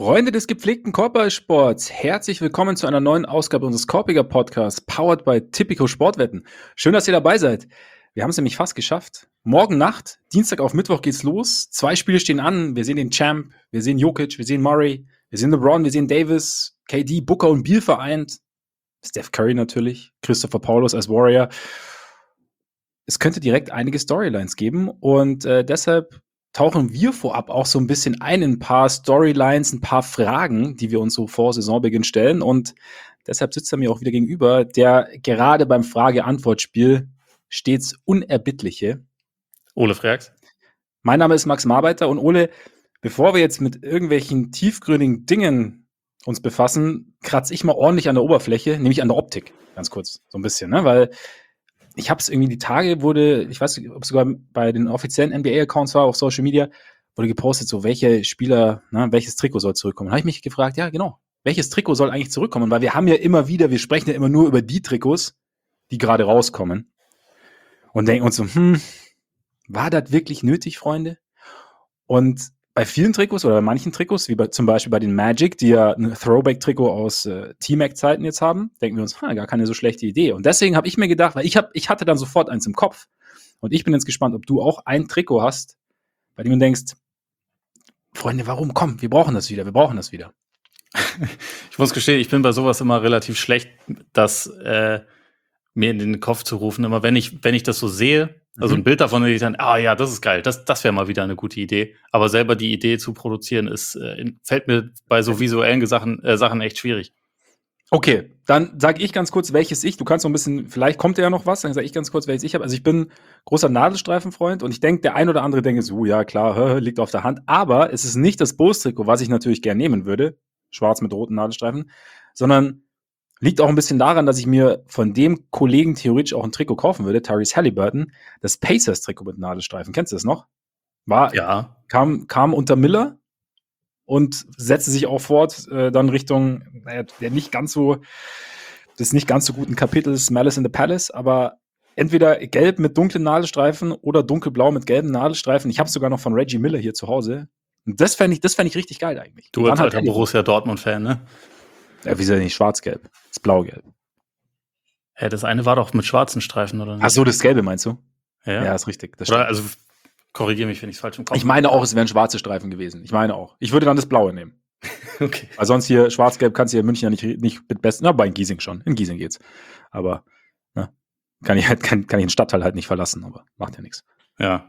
Freunde des gepflegten Korbballsports, herzlich willkommen zu einer neuen Ausgabe unseres Korpiger Podcasts, powered by Tipico Sportwetten. Schön, dass ihr dabei seid. Wir haben es nämlich fast geschafft. Morgen Nacht, Dienstag auf Mittwoch geht's los. 2 Spiele stehen an. Wir sehen den Champ, wir sehen Jokic, wir sehen Murray, wir sehen LeBron, wir sehen Davis, KD, Booker und Beal vereint. Steph Curry natürlich, Christopher Paulus als Warrior. Es könnte direkt einige Storylines geben und deshalb tauchen wir vorab auch so ein bisschen ein in ein paar Storylines, ein paar Fragen, die wir uns so vor Saisonbeginn stellen. Und deshalb sitzt er mir auch wieder gegenüber, der gerade beim Frage-Antwort-Spiel stets Unerbittliche. Ole Freaks. Mein Name ist Max Marbeiter und Ole, bevor wir jetzt mit irgendwelchen tiefgründigen Dingen uns befassen, kratze ich mal ordentlich an der Oberfläche, nämlich an der Optik, ganz kurz, so ein bisschen, ne? Weil ich habe es irgendwie die Tage ich weiß nicht, ob es sogar bei den offiziellen NBA-Accounts war, auf Social Media, wurde gepostet, so welche Spieler, welches Trikot soll zurückkommen. Da habe ich mich gefragt, ja genau, welches Trikot soll eigentlich zurückkommen? Weil wir haben ja immer wieder, wir sprechen ja immer nur über die Trikots, die gerade rauskommen und denken uns so, war das wirklich nötig, Freunde? Und bei vielen Trikots oder bei manchen Trikots, wie zum Beispiel bei den Magic, die ja ein Throwback-Trikot aus T-Mac-Zeiten jetzt haben, denken wir uns, gar keine so schlechte Idee. Und deswegen habe ich mir gedacht, weil ich hatte dann sofort eins im Kopf. Und ich bin jetzt gespannt, ob du auch ein Trikot hast, bei dem du denkst, Freunde, warum? Komm, wir brauchen das wieder. Ich muss gestehen, ich bin bei sowas immer relativ schlecht, das mir in den Kopf zu rufen. Immer wenn ich das so sehe, also ein Bild davon, ich dann, ja, das ist geil, das wäre mal wieder eine gute Idee. Aber selber die Idee zu produzieren, fällt mir bei so visuellen Sachen echt schwierig. Okay, dann sage ich ganz kurz, welches du kannst noch ein bisschen, vielleicht kommt ja noch was, dann sage ich ganz kurz, welches ich habe. Also ich bin großer Nadelstreifenfreund und ich denke, der ein oder andere denkt so, ja klar, liegt auf der Hand. Aber es ist nicht das Bulls-Trikot, was ich natürlich gerne nehmen würde, schwarz mit roten Nadelstreifen, sondern liegt auch ein bisschen daran, dass ich mir von dem Kollegen theoretisch auch ein Trikot kaufen würde, Tyrese Haliburton, das Pacers-Trikot mit Nadelstreifen. Kennst du das noch? Kam unter Miller und setzte sich auch fort dann Richtung des nicht ganz so guten Kapitels Malice in the Palace, aber entweder gelb mit dunklen Nadelstreifen oder dunkelblau mit gelben Nadelstreifen. Ich habe es sogar noch von Reggie Miller hier zu Hause. Und das fände ich richtig geil eigentlich. Du als alter Borussia Dortmund-Fan, ne? Ja, wieso nicht schwarz-gelb? Das ist blau-gelb. Ja, das eine war doch mit schwarzen Streifen, oder nicht? Ach so, das Gelbe meinst du? Ja, ist richtig. Das oder, also, korrigiere mich, wenn ich es falsch im Kopf habe. Ich meine auch, es wären schwarze Streifen gewesen. Ich meine auch. Ich würde dann das Blaue nehmen. Okay. Weil sonst hier schwarz-gelb kannst du hier in München ja nicht mit besten. Bei Giesing schon. In Giesing geht's. Aber kann ich den Stadtteil halt nicht verlassen, aber macht ja nichts. Ja.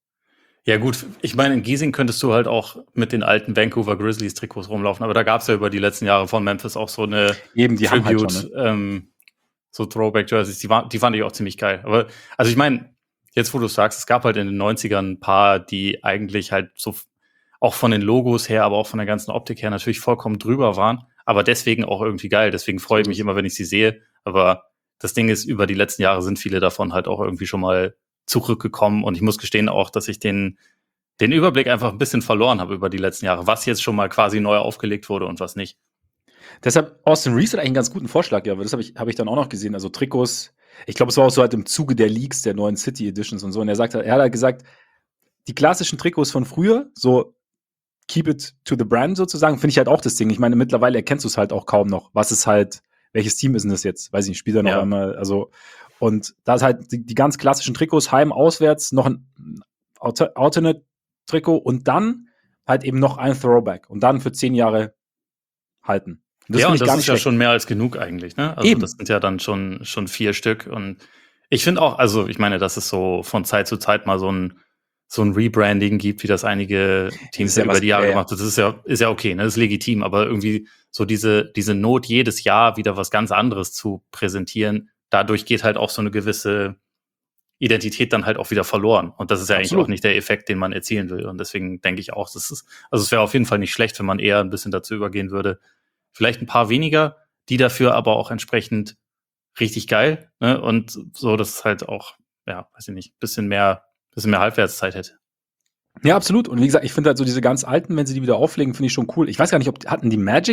Ja gut, ich meine, in Giesing könntest du halt auch mit den alten Vancouver Grizzlies Trikots rumlaufen, aber da gab es ja über die letzten Jahre von Memphis auch so eine die Tribute, haben halt schon, so Throwback-Jerseys, die fand ich auch ziemlich geil. Aber, also ich meine, jetzt wo du sagst, es gab halt in den 90ern ein paar, die eigentlich halt so auch von den Logos her, aber auch von der ganzen Optik her natürlich vollkommen drüber waren, aber deswegen auch irgendwie geil. Deswegen freue ich mich immer, wenn ich sie sehe. Aber das Ding ist, über die letzten Jahre sind viele davon halt auch irgendwie schon mal zurückgekommen und ich muss gestehen auch, dass ich den Überblick einfach ein bisschen verloren habe über die letzten Jahre, was jetzt schon mal quasi neu aufgelegt wurde und was nicht. Deshalb, Austin Reeves hat eigentlich einen ganz guten Vorschlag, ja, aber das hab ich dann auch noch gesehen, also Trikots, ich glaube, es war auch so halt im Zuge der Leaks, der neuen City Editions und so, und er hat halt gesagt, die klassischen Trikots von früher, so keep it to the brand sozusagen, finde ich halt auch das Ding. Ich meine, mittlerweile erkennst du es halt auch kaum noch, welches Team ist denn das jetzt? Weiß ich nicht, spielt er noch einmal, also. Und da ist halt die ganz klassischen Trikots, heim, auswärts, noch ein Alternate-Trikot und dann halt eben noch ein Throwback und dann für 10 Jahre halten. Und das ist ja schon mehr als genug eigentlich, ne? Also eben. Das sind ja dann schon 4 Stück und ich finde auch, also ich meine, dass es so von Zeit zu Zeit mal so ein Rebranding gibt, wie das einige Teams über die Jahre gemacht haben. Das ist ja okay, ne? Das ist legitim, aber irgendwie so diese Not, jedes Jahr wieder was ganz anderes zu präsentieren, dadurch geht halt auch so eine gewisse Identität dann halt auch wieder verloren. Und das ist ja eigentlich auch nicht der Effekt, den man erzielen will. Und deswegen denke ich auch, es wäre auf jeden Fall nicht schlecht, wenn man eher ein bisschen dazu übergehen würde. Vielleicht ein paar weniger, die dafür aber auch entsprechend richtig geil, ne? Und so, dass es halt auch, weiß ich nicht, bisschen mehr Halbwertszeit hätte. Ja, absolut. Und wie gesagt, ich finde halt so diese ganz alten, wenn sie die wieder auflegen, finde ich schon cool. Ich weiß gar nicht, hatten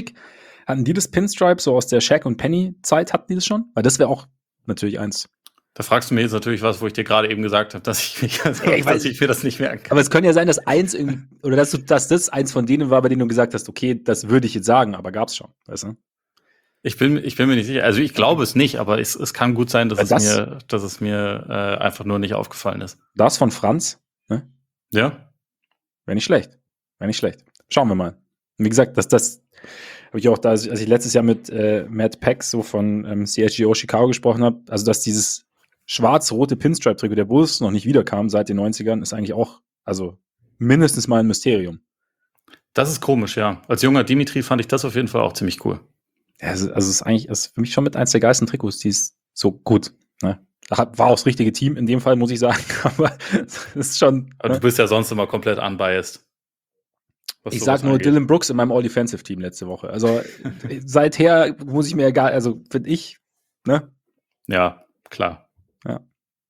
die das Pinstripe so aus der Shaq und Penny Zeit, hatten die das schon? Weil das wäre auch natürlich eins. Da fragst du mir jetzt natürlich was, wo ich dir gerade eben gesagt habe, dass ich mir das nicht merken kann. Aber es könnte ja sein, dass eins irgendwie, oder dass das eins von denen war, bei denen du gesagt hast, okay, das würde ich jetzt sagen, aber gab's schon, weißt du? Ich bin mir nicht sicher. Also ich glaube es nicht, aber es kann gut sein, dass es mir einfach nur nicht aufgefallen ist. Das von Franz, ne? Ja. Wäre nicht schlecht. Schauen wir mal. Und wie gesagt, das habe ich auch da, als ich letztes Jahr mit Matt Peck so von CSGO Chicago gesprochen habe, also dass dieses schwarz-rote Pinstripe-Trikot der Bulls noch nicht wiederkam seit den 90ern, ist eigentlich auch, also mindestens mal ein Mysterium. Das ist komisch, ja. Als junger Dimitri fand ich das auf jeden Fall auch ziemlich cool. Ja, also es ist eigentlich für mich schon mit eins der geilsten Trikots, die ist so gut. Ne? War auch das richtige Team in dem Fall, muss ich sagen. Aber es ist schon. Aber du bist ja sonst immer komplett unbiased. Ich sag nur Dylan Brooks in meinem All-Defensive-Team letzte Woche. Also seither muss ich mir egal, also finde ich, ne? Ja, klar. Ja.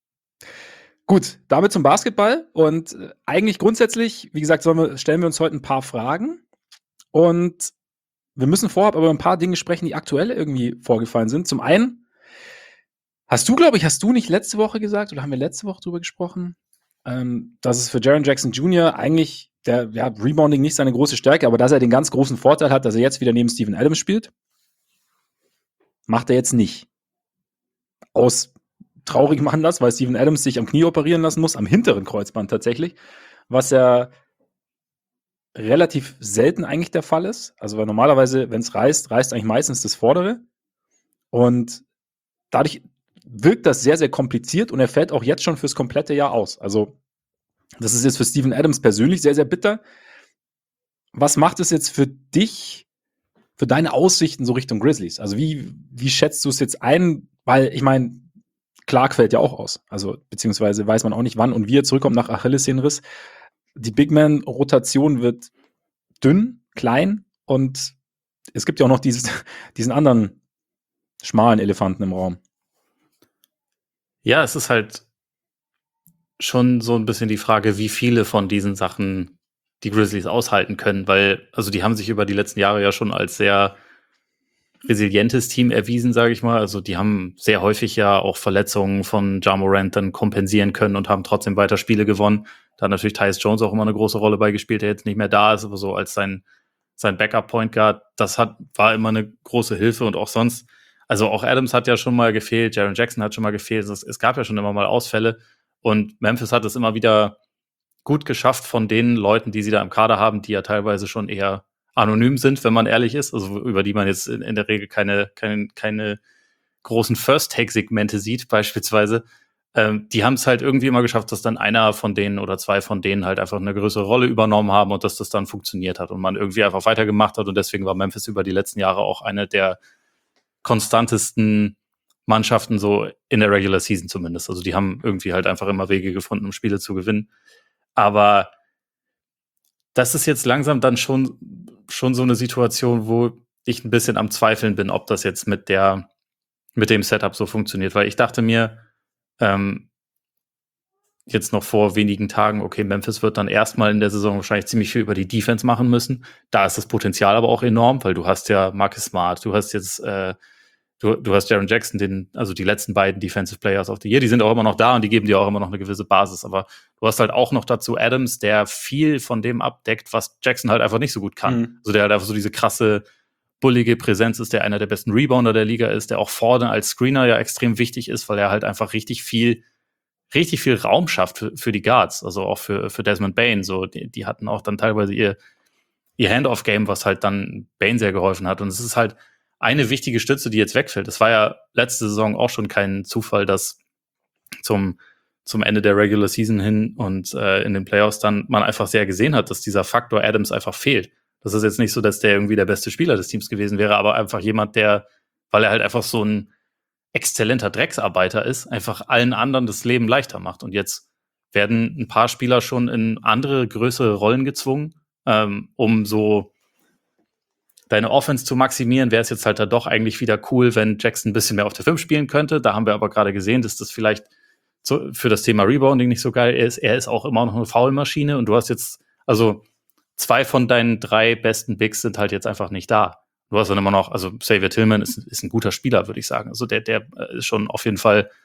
Gut, damit zum Basketball. Und eigentlich grundsätzlich, wie gesagt, stellen wir uns heute ein paar Fragen. Und wir müssen vorab aber ein paar Dinge sprechen, die aktuell irgendwie vorgefallen sind. Zum einen, hast du nicht letzte Woche gesagt, oder haben wir letzte Woche drüber gesprochen, dass es für Jaren Jackson Jr. eigentlich Rebounding nicht seine große Stärke, aber dass er den ganz großen Vorteil hat, dass er jetzt wieder neben Steven Adams spielt, macht er jetzt nicht. Aus traurigem Anlass, weil Steven Adams sich am Knie operieren lassen muss, am hinteren Kreuzband tatsächlich, was ja relativ selten eigentlich der Fall ist. Also weil normalerweise, wenn es reißt eigentlich meistens das Vordere. Und dadurch wirkt das sehr, sehr kompliziert und er fällt auch jetzt schon fürs komplette Jahr aus. Also das ist jetzt für Steven Adams persönlich sehr, sehr bitter. Was macht es jetzt für dich, für deine Aussichten so Richtung Grizzlies? Also wie schätzt du es jetzt ein? Weil ich meine, Clark fällt ja auch aus. Also beziehungsweise weiß man auch nicht, wann und wie er zurückkommt nach Achillessehnenriss. Die Big-Man-Rotation wird dünn, klein und es gibt ja auch noch diesen anderen schmalen Elefanten im Raum. Ja, es ist halt schon so ein bisschen die Frage, wie viele von diesen Sachen die Grizzlies aushalten können, weil, also die haben sich über die letzten Jahre ja schon als sehr resilientes Team erwiesen, sage ich mal. Also die haben sehr häufig ja auch Verletzungen von Ja Morant dann kompensieren können und haben trotzdem weiter Spiele gewonnen. Da hat natürlich Tyus Jones auch immer eine große Rolle beigespielt, der jetzt nicht mehr da ist, aber so als sein Backup-Point Guard, war immer eine große Hilfe und auch sonst. Also auch Adams hat ja schon mal gefehlt, Jaren Jackson hat schon mal gefehlt. Es gab ja schon immer mal Ausfälle und Memphis hat es immer wieder gut geschafft von den Leuten, die sie da im Kader haben, die ja teilweise schon eher anonym sind, wenn man ehrlich ist, also über die man jetzt in der Regel keine großen First-Take-Segmente sieht, beispielsweise. Die haben es halt irgendwie immer geschafft, dass dann einer von denen oder zwei von denen halt einfach eine größere Rolle übernommen haben und dass das dann funktioniert hat und man irgendwie einfach weitergemacht hat und deswegen war Memphis über die letzten Jahre auch eine der konstantesten Mannschaften so in der Regular Season zumindest. Also die haben irgendwie halt einfach immer Wege gefunden, um Spiele zu gewinnen. Aber das ist jetzt langsam dann schon so eine Situation, wo ich ein bisschen am Zweifeln bin, ob das jetzt mit dem Setup so funktioniert. Weil ich dachte mir, jetzt noch vor wenigen Tagen, okay, Memphis wird dann erstmal in der Saison wahrscheinlich ziemlich viel über die Defense machen müssen. Da ist das Potenzial aber auch enorm, weil du hast ja Marcus Smart, du hast jetzt du hast Jaren Jackson, also die letzten beiden Defensive Players of the Year, die sind auch immer noch da und die geben dir auch immer noch eine gewisse Basis. Aber du hast halt auch noch dazu Adams, der viel von dem abdeckt, was Jackson halt einfach nicht so gut kann. Mhm. Also der halt einfach so diese krasse, bullige Präsenz ist, der einer der besten Rebounder der Liga ist, der auch vorne als Screener ja extrem wichtig ist, weil er halt einfach richtig viel Raum schafft für die Guards, also auch für Desmond Bane. So, die hatten auch dann teilweise ihr Hand-Off-Game, was halt dann Bane sehr geholfen hat. Und es ist halt eine wichtige Stütze, die jetzt wegfällt. Es war ja letzte Saison auch schon kein Zufall, dass zum Ende der Regular Season hin und in den Playoffs dann man einfach sehr gesehen hat, dass dieser Faktor Adams einfach fehlt. Das ist jetzt nicht so, dass der irgendwie der beste Spieler des Teams gewesen wäre, aber einfach jemand, weil er halt einfach so ein exzellenter Drecksarbeiter ist, einfach allen anderen das Leben leichter macht. Und jetzt werden ein paar Spieler schon in andere, größere Rollen gezwungen, um so deine Offense zu maximieren, wäre es jetzt halt da doch eigentlich wieder cool, wenn Jackson ein bisschen mehr auf der 5 spielen könnte. Da haben wir aber gerade gesehen, dass das vielleicht für das Thema Rebounding nicht so geil ist. Er ist auch immer noch eine Foulmaschine und du hast jetzt, also 2 von deinen 3 besten Bigs sind halt jetzt einfach nicht da. Du hast dann immer noch, also Xavier Tillman ist ein guter Spieler, würde ich sagen. Also der ist schon auf jeden Fall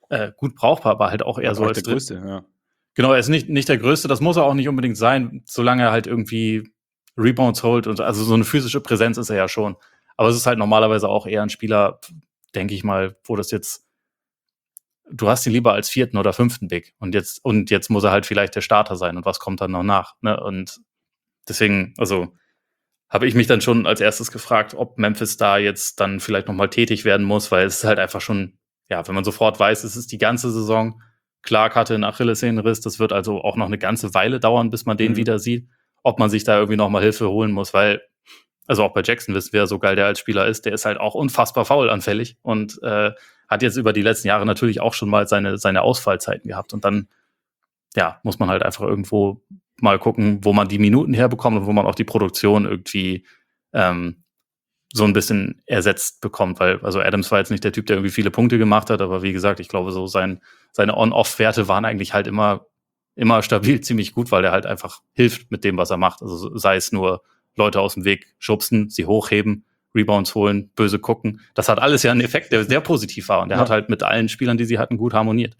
gut brauchbar, aber halt auch eher aber so auch als der Größte, ja. Genau, er ist nicht der Größte, das muss er auch nicht unbedingt sein, solange er halt irgendwie Rebounds holt und also so eine physische Präsenz ist er ja schon. Aber es ist halt normalerweise auch eher ein Spieler, denke ich mal, wo das jetzt du hast ihn lieber als 4. oder 5. Big und jetzt muss er halt vielleicht der Starter sein und was kommt dann noch nach, ne? Und deswegen, also habe ich mich dann schon als erstes gefragt, ob Memphis da jetzt dann vielleicht noch mal tätig werden muss, weil es ist halt einfach schon, ja, wenn man sofort weiß, es ist die ganze Saison. Clark hatte einen Achillessehnenriss, das wird also auch noch eine ganze Weile dauern, bis man den wieder sieht, ob man sich da irgendwie noch mal Hilfe holen muss, weil also auch bei Jackson wissen wir, so geil der als Spieler ist, der ist halt auch unfassbar foulanfällig und hat jetzt über die letzten Jahre natürlich auch schon mal seine Ausfallzeiten gehabt und dann, ja, muss man halt einfach irgendwo mal gucken, wo man die Minuten herbekommt und wo man auch die Produktion irgendwie so ein bisschen ersetzt bekommt, weil also Adams war jetzt nicht der Typ, der irgendwie viele Punkte gemacht hat, aber wie gesagt, ich glaube, so seine On-Off-Werte waren eigentlich halt immer stabil ziemlich gut, weil er halt einfach hilft mit dem, was er macht. Also sei es nur Leute aus dem Weg schubsen, sie hochheben, Rebounds holen, böse gucken. Das hat alles ja einen Effekt, der sehr positiv war und der hat halt mit allen Spielern, die sie hatten, gut harmoniert.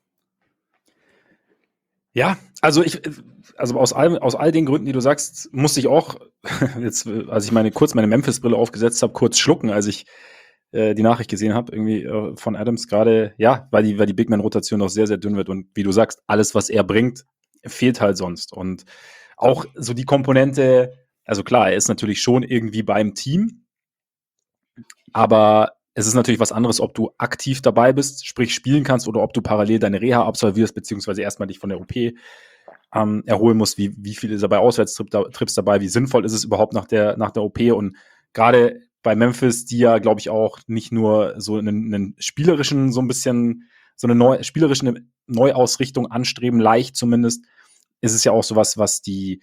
Ja, also aus all den Gründen, die du sagst, musste ich auch jetzt, als ich kurz meine Memphis-Brille aufgesetzt habe, kurz schlucken, als ich die Nachricht gesehen habe, irgendwie von Adams gerade, ja, weil die Big Man-Rotation noch sehr, sehr dünn wird und wie du sagst, alles, was er bringt, fehlt halt sonst. Und auch so die Komponente, also klar, er ist natürlich schon irgendwie beim Team, aber es ist natürlich was anderes, ob du aktiv dabei bist, sprich spielen kannst, oder ob du parallel deine Reha absolvierst, beziehungsweise erstmal dich von der OP erholen musst. Wie viel ist er bei Auswärtstrips dabei? Wie sinnvoll ist es überhaupt nach der OP? Und gerade bei Memphis, die ja, glaube ich, auch nicht nur so einen spielerischen, so ein bisschen, so eine spielerische Neuausrichtung anstreben, leicht zumindest, ist es ja auch sowas, was die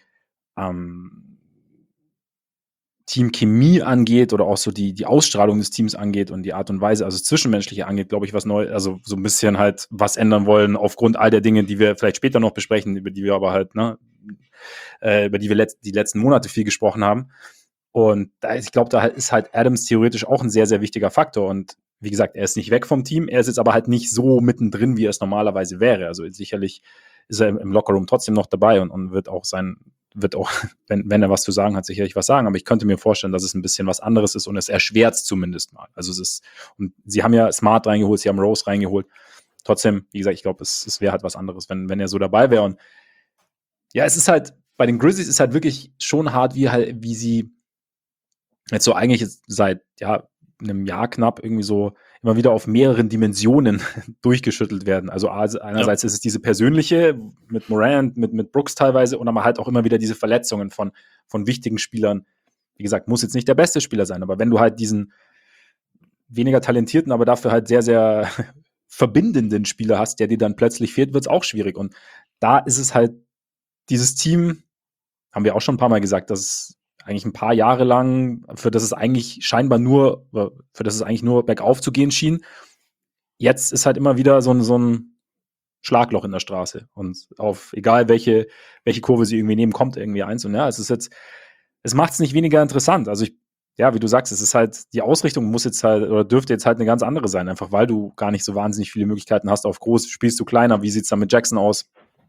Teamchemie angeht oder auch so die Ausstrahlung des Teams angeht und die Art und Weise, also das Zwischenmenschliche angeht, glaube ich, was neu, also so ein bisschen halt was ändern wollen aufgrund all der Dinge, die wir vielleicht später noch besprechen, über die wir aber halt, über die wir die letzten Monate viel gesprochen haben. Und ich glaube, da ist halt Adams theoretisch auch ein sehr, sehr wichtiger Faktor. Und wie gesagt, er ist nicht weg vom Team, er ist jetzt aber halt nicht so mittendrin, wie er es normalerweise wäre. Also sicherlich ist er im Lockerroom trotzdem noch dabei und wird auch, wenn er was zu sagen hat, sicherlich was sagen. Aber ich könnte mir vorstellen, dass es ein bisschen was anderes ist und es erschwert es zumindest mal. Also und sie haben ja Smart reingeholt, sie haben Rose reingeholt. Trotzdem, wie gesagt, ich glaube, es wäre halt was anderes, wenn er so dabei wäre. Und ja, es ist halt, bei den Grizzlies ist halt wirklich schon hart, wie sie jetzt so eigentlich seit einem Jahr knapp irgendwie so immer wieder auf mehreren Dimensionen durchgeschüttelt werden. Also einerseits ist es diese persönliche mit Morant, mit Brooks teilweise und aber halt auch immer wieder diese Verletzungen von wichtigen Spielern. Wie gesagt, muss jetzt nicht der beste Spieler sein, aber wenn du halt diesen weniger talentierten, aber dafür halt sehr, sehr verbindenden Spieler hast, der dir dann plötzlich fehlt, wird es auch schwierig. Und da ist es halt dieses Team, haben wir auch schon ein paar Mal gesagt, dass es eigentlich ein paar Jahre lang, für das es eigentlich nur bergauf zu gehen schien. Jetzt ist halt immer wieder so ein Schlagloch in der Straße. Und egal welche Kurve sie irgendwie nehmen, kommt irgendwie eins. Und ja, es macht es nicht weniger interessant. Also wie du sagst, es ist halt, die Ausrichtung muss jetzt halt, oder dürfte jetzt halt eine ganz andere sein, einfach weil du gar nicht so wahnsinnig viele Möglichkeiten hast. Auf groß spielst du kleiner. Wie sieht es dann mit Jackson aus?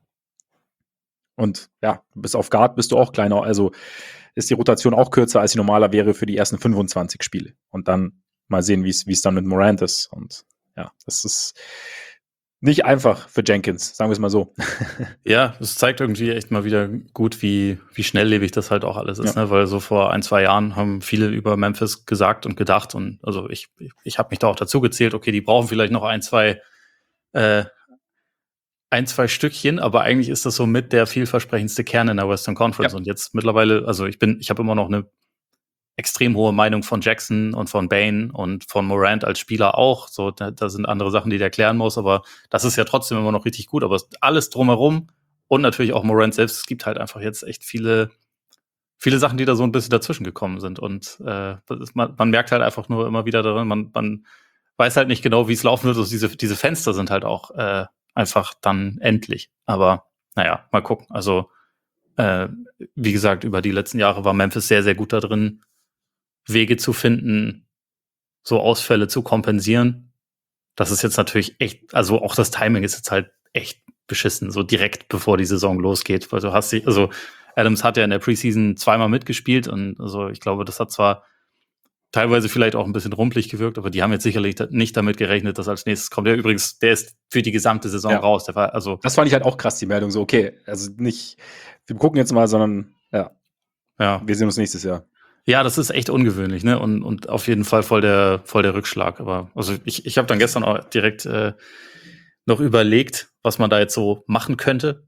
Und ja, bis auf Guard bist du auch kleiner. Also ist die Rotation auch kürzer, als sie normaler wäre für die ersten 25 Spiele. Und dann mal sehen, wie es dann mit Morant ist. Und ja, das ist nicht einfach für Jenkins, sagen wir es mal so. Ja, es zeigt irgendwie echt mal wieder gut, wie schnelllebig das halt auch alles ist, ne? Weil so vor 1-2 Jahren haben viele über Memphis gesagt und gedacht und also ich habe mich da auch dazu gezählt, okay, die brauchen vielleicht noch ein, zwei Stückchen, aber eigentlich ist das so mit der vielversprechendste Kern in der Western Conference. Ja. Und jetzt mittlerweile, also ich habe immer noch eine extrem hohe Meinung von Jackson und von Bane und von Morant als Spieler auch. So, da sind andere Sachen, die der klären muss, aber das ist ja trotzdem immer noch richtig gut. Aber alles drumherum und natürlich auch Morant selbst, es gibt halt einfach jetzt echt viele Sachen, die da so ein bisschen dazwischen gekommen sind. Und man merkt halt einfach nur immer wieder darin, man weiß halt nicht genau, wie es laufen wird. Also diese Fenster sind halt auch einfach dann endlich. Aber naja, mal gucken. Also wie gesagt, über die letzten Jahre war Memphis sehr, sehr gut da drin, Wege zu finden, so Ausfälle zu kompensieren. das ist jetzt natürlich echt, also auch das Timing ist jetzt halt echt beschissen, so direkt bevor die Saison losgeht, weil also Adams hat ja in der Preseason zweimal mitgespielt und also ich glaube, das hat zwar teilweise vielleicht auch ein bisschen rumpelig gewirkt, aber die haben jetzt sicherlich nicht damit gerechnet, dass als nächstes kommt. Der ist für die gesamte Saison raus. Der war, also das fand ich halt auch krass, die Meldung, so okay, also nicht, wir gucken jetzt mal, sondern wir sehen uns nächstes Jahr. Ja, das ist echt ungewöhnlich, ne? Und auf jeden Fall voll der Rückschlag. Aber also ich habe dann gestern auch direkt noch überlegt, was man da jetzt so machen könnte.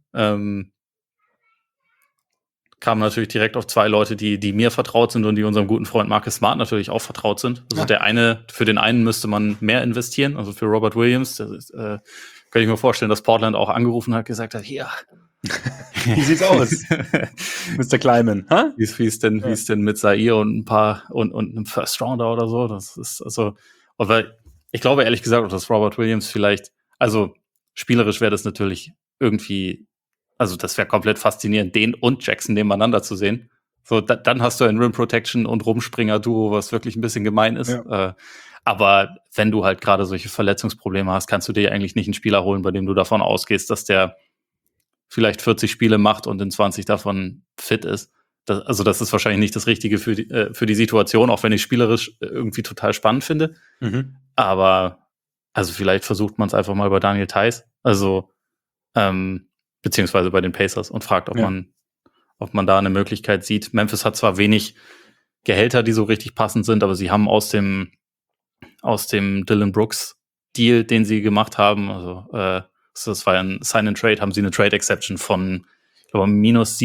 Kam natürlich direkt auf zwei Leute, die mir vertraut sind und die unserem guten Freund Marcus Smart natürlich auch vertraut sind. Also für den einen müsste man mehr investieren, also für Robert Williams. Das ist, kann ich mir vorstellen, dass Portland auch angerufen hat, gesagt hat, hier. Wie sieht's aus, Mr. Kleiman? Huh? Wie ist denn mit Zaire und ein paar und einem First Rounder oder so? Das ist also, aber ich glaube ehrlich gesagt, dass Robert Williams vielleicht, also spielerisch wäre das natürlich irgendwie, also das wäre komplett faszinierend, den und Jackson nebeneinander zu sehen. So, dann hast du ein Rim Protection und Rumspringer-Duo, was wirklich ein bisschen gemein ist. Ja. Aber wenn du halt gerade solche Verletzungsprobleme hast, kannst du dir eigentlich nicht einen Spieler holen, bei dem du davon ausgehst, dass der vielleicht 40 Spiele macht und in 20 davon fit ist. Das ist wahrscheinlich nicht das Richtige für die Situation, auch wenn ich spielerisch irgendwie total spannend finde. Mhm. Aber also vielleicht versucht man es einfach mal bei Daniel Theis, also beziehungsweise bei den Pacers und fragt, ob man da eine Möglichkeit sieht. Memphis hat zwar wenig Gehälter, die so richtig passend sind, aber sie haben aus dem Dylan Brooks Deal, den sie gemacht haben, also das war ein Sign-and-Trade, haben sie eine Trade-Exception von, ich glaube, minus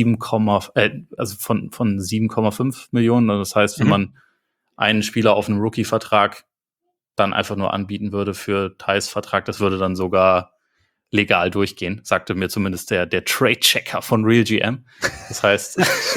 7,5 Millionen. Also das heißt, wenn man einen Spieler auf einem Rookie-Vertrag dann einfach nur anbieten würde für Theis Vertrag, das würde dann sogar legal durchgehen, sagte mir zumindest der Trade-Checker von RealGM. Das heißt,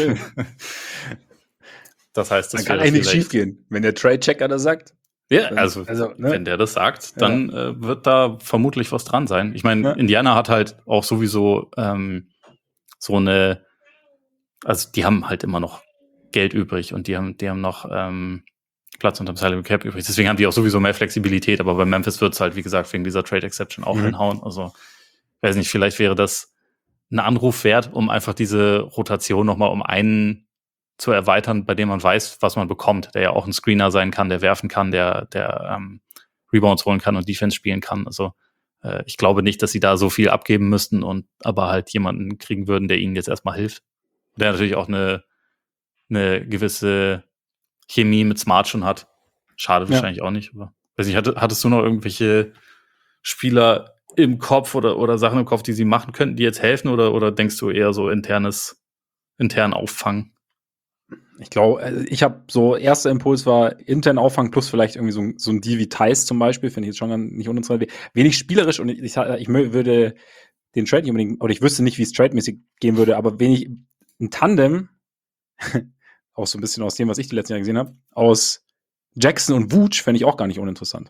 das kann eigentlich nicht schief gehen, wenn der Trade-Checker das sagt. Ja, also ne? Wenn der das sagt, dann wird da vermutlich was dran sein. Ich meine, Indiana hat halt auch sowieso so eine, also die haben halt immer noch Geld übrig und die haben noch Platz unterm Salary Cap übrig. Deswegen haben die auch sowieso mehr Flexibilität, aber bei Memphis wird es halt, wie gesagt, wegen dieser Trade Exception auch hinhauen. Also, weiß nicht, vielleicht wäre das ein Anruf wert, um einfach diese Rotation nochmal um einen zu erweitern, bei dem man weiß, was man bekommt, der ja auch ein Screener sein kann, der werfen kann, der Rebounds holen kann und Defense spielen kann. Also ich glaube nicht, dass sie da so viel abgeben müssten und aber halt jemanden kriegen würden, der ihnen jetzt erstmal hilft. Der natürlich auch eine gewisse Chemie mit Smart schon hat. Schade wahrscheinlich auch nicht. Aber weiß nicht, hattest du noch irgendwelche Spieler im Kopf oder Sachen im Kopf, die sie machen könnten, die jetzt helfen oder denkst du eher so intern auffangen? Ich glaube, ich habe so, erster Impuls war intern Auffang plus vielleicht irgendwie so ein Deal wie Theis zum Beispiel, finde ich jetzt schon nicht uninteressant. Wenig spielerisch und ich würde den Trade nicht unbedingt, oder ich wüsste nicht, wie es trademäßig gehen würde, aber wenig ein Tandem, auch so ein bisschen aus dem, was ich die letzten Jahre gesehen habe, aus Jackson und Vooch fände ich auch gar nicht uninteressant.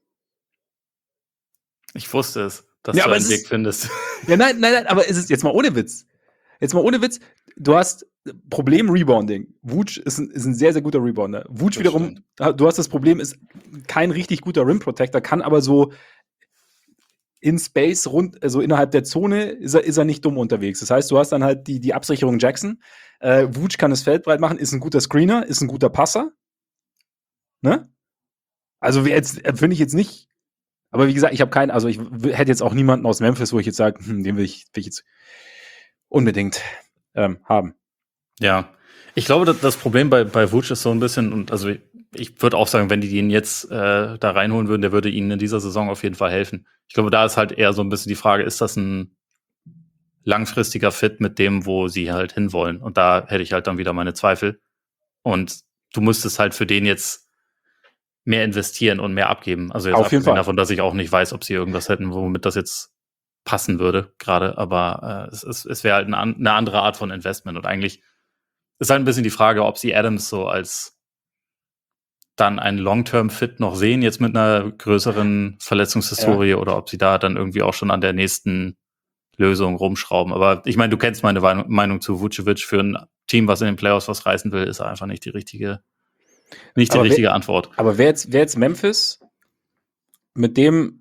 Ich wusste es, dass du einen Weg findest. Ja, nein, aber es ist jetzt mal ohne Witz. Du hast Problem Rebounding. Vooch ist ein sehr, sehr guter Rebounder. Vooch das wiederum, stimmt. Du hast das Problem, ist kein richtig guter Rim Protector, kann aber so in Space also innerhalb der Zone ist er nicht dumm unterwegs. Das heißt, du hast dann halt die Absicherung Jackson. Vooch kann das Feld breit machen, ist ein guter Screener, ist ein guter Passer. Ne? Also finde ich jetzt nicht. Aber wie gesagt, ich habe keinen, also ich hätte jetzt auch niemanden aus Memphis, wo ich jetzt sage, den will ich jetzt unbedingt haben. Ja, ich glaube, das Problem bei Vooch ist so ein bisschen, und also ich würde auch sagen, wenn die ihn jetzt da reinholen würden, der würde ihnen in dieser Saison auf jeden Fall helfen. Ich glaube, da ist halt eher so ein bisschen die Frage, ist das ein langfristiger Fit mit dem, wo sie halt hinwollen? Und da hätte ich halt dann wieder meine Zweifel. Und du müsstest halt für den jetzt mehr investieren und mehr abgeben. Also jetzt abgesehen davon, dass ich auch nicht weiß, ob sie irgendwas hätten, womit das jetzt passen würde gerade, aber es wäre halt eine andere Art von Investment und eigentlich ist halt ein bisschen die Frage, ob sie Adams so als dann einen Long-Term-Fit noch sehen, jetzt mit einer größeren Verletzungshistorie oder ob sie da dann irgendwie auch schon an der nächsten Lösung rumschrauben. Aber ich meine, du kennst meine Meinung zu Vucevic. Für ein Team, was in den Playoffs was reißen will, ist einfach nicht die richtige Antwort. Aber wer jetzt Memphis mit dem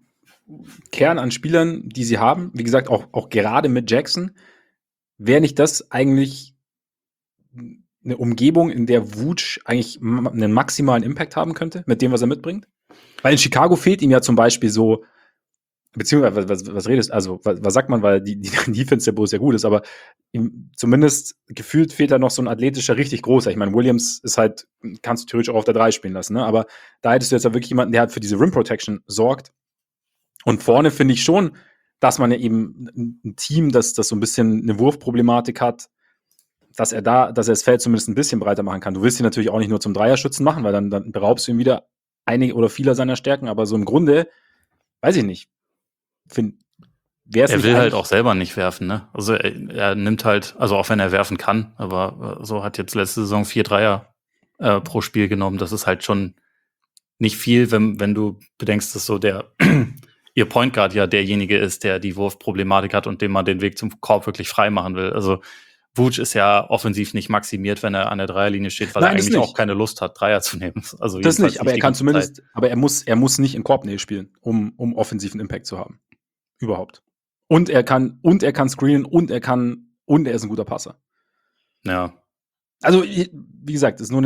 Kern an Spielern, die sie haben, wie gesagt, auch gerade mit Jackson, wäre nicht das eigentlich eine Umgebung, in der Vooch eigentlich einen maximalen Impact haben könnte, mit dem, was er mitbringt? Weil in Chicago fehlt ihm ja zum Beispiel so, beziehungsweise, was redest, also, was sagt man, weil die Defense der Bulls ja gut ist, aber ihm zumindest gefühlt fehlt da noch so ein athletischer, richtig großer. Ich meine, Williams ist halt, kannst du theoretisch auch auf der 3 spielen lassen, ne? Aber da hättest du jetzt ja wirklich jemanden, der halt für diese Rim Protection sorgt. Und vorne finde ich schon, dass man ja eben ein Team, das so ein bisschen eine Wurfproblematik hat, dass er das Feld zumindest ein bisschen breiter machen kann. Du willst ihn natürlich auch nicht nur zum Dreierschützen machen, weil dann beraubst du ihm wieder einige oder viele seiner Stärken, aber so im Grunde, weiß ich nicht, er will halt auch selber nicht werfen, ne? Also er nimmt halt, also auch wenn er werfen kann, aber so hat jetzt letzte Saison 4 Dreier pro Spiel genommen. Das ist halt schon nicht viel, wenn du bedenkst, dass so ihr Point Guard ja derjenige ist, der die Wurfproblematik hat und dem man den Weg zum Korb wirklich frei machen will. Also Vooch ist ja offensiv nicht maximiert, wenn er an der Dreierlinie steht, weil er eigentlich auch keine Lust hat, Dreier zu nehmen. Also das nicht, aber er kann zumindest, aber er muss nicht in Korbnähe spielen, um offensiven Impact zu haben. Überhaupt. Und er kann screenen und er ist ein guter Passer. Ja. Also, wie gesagt, ist nur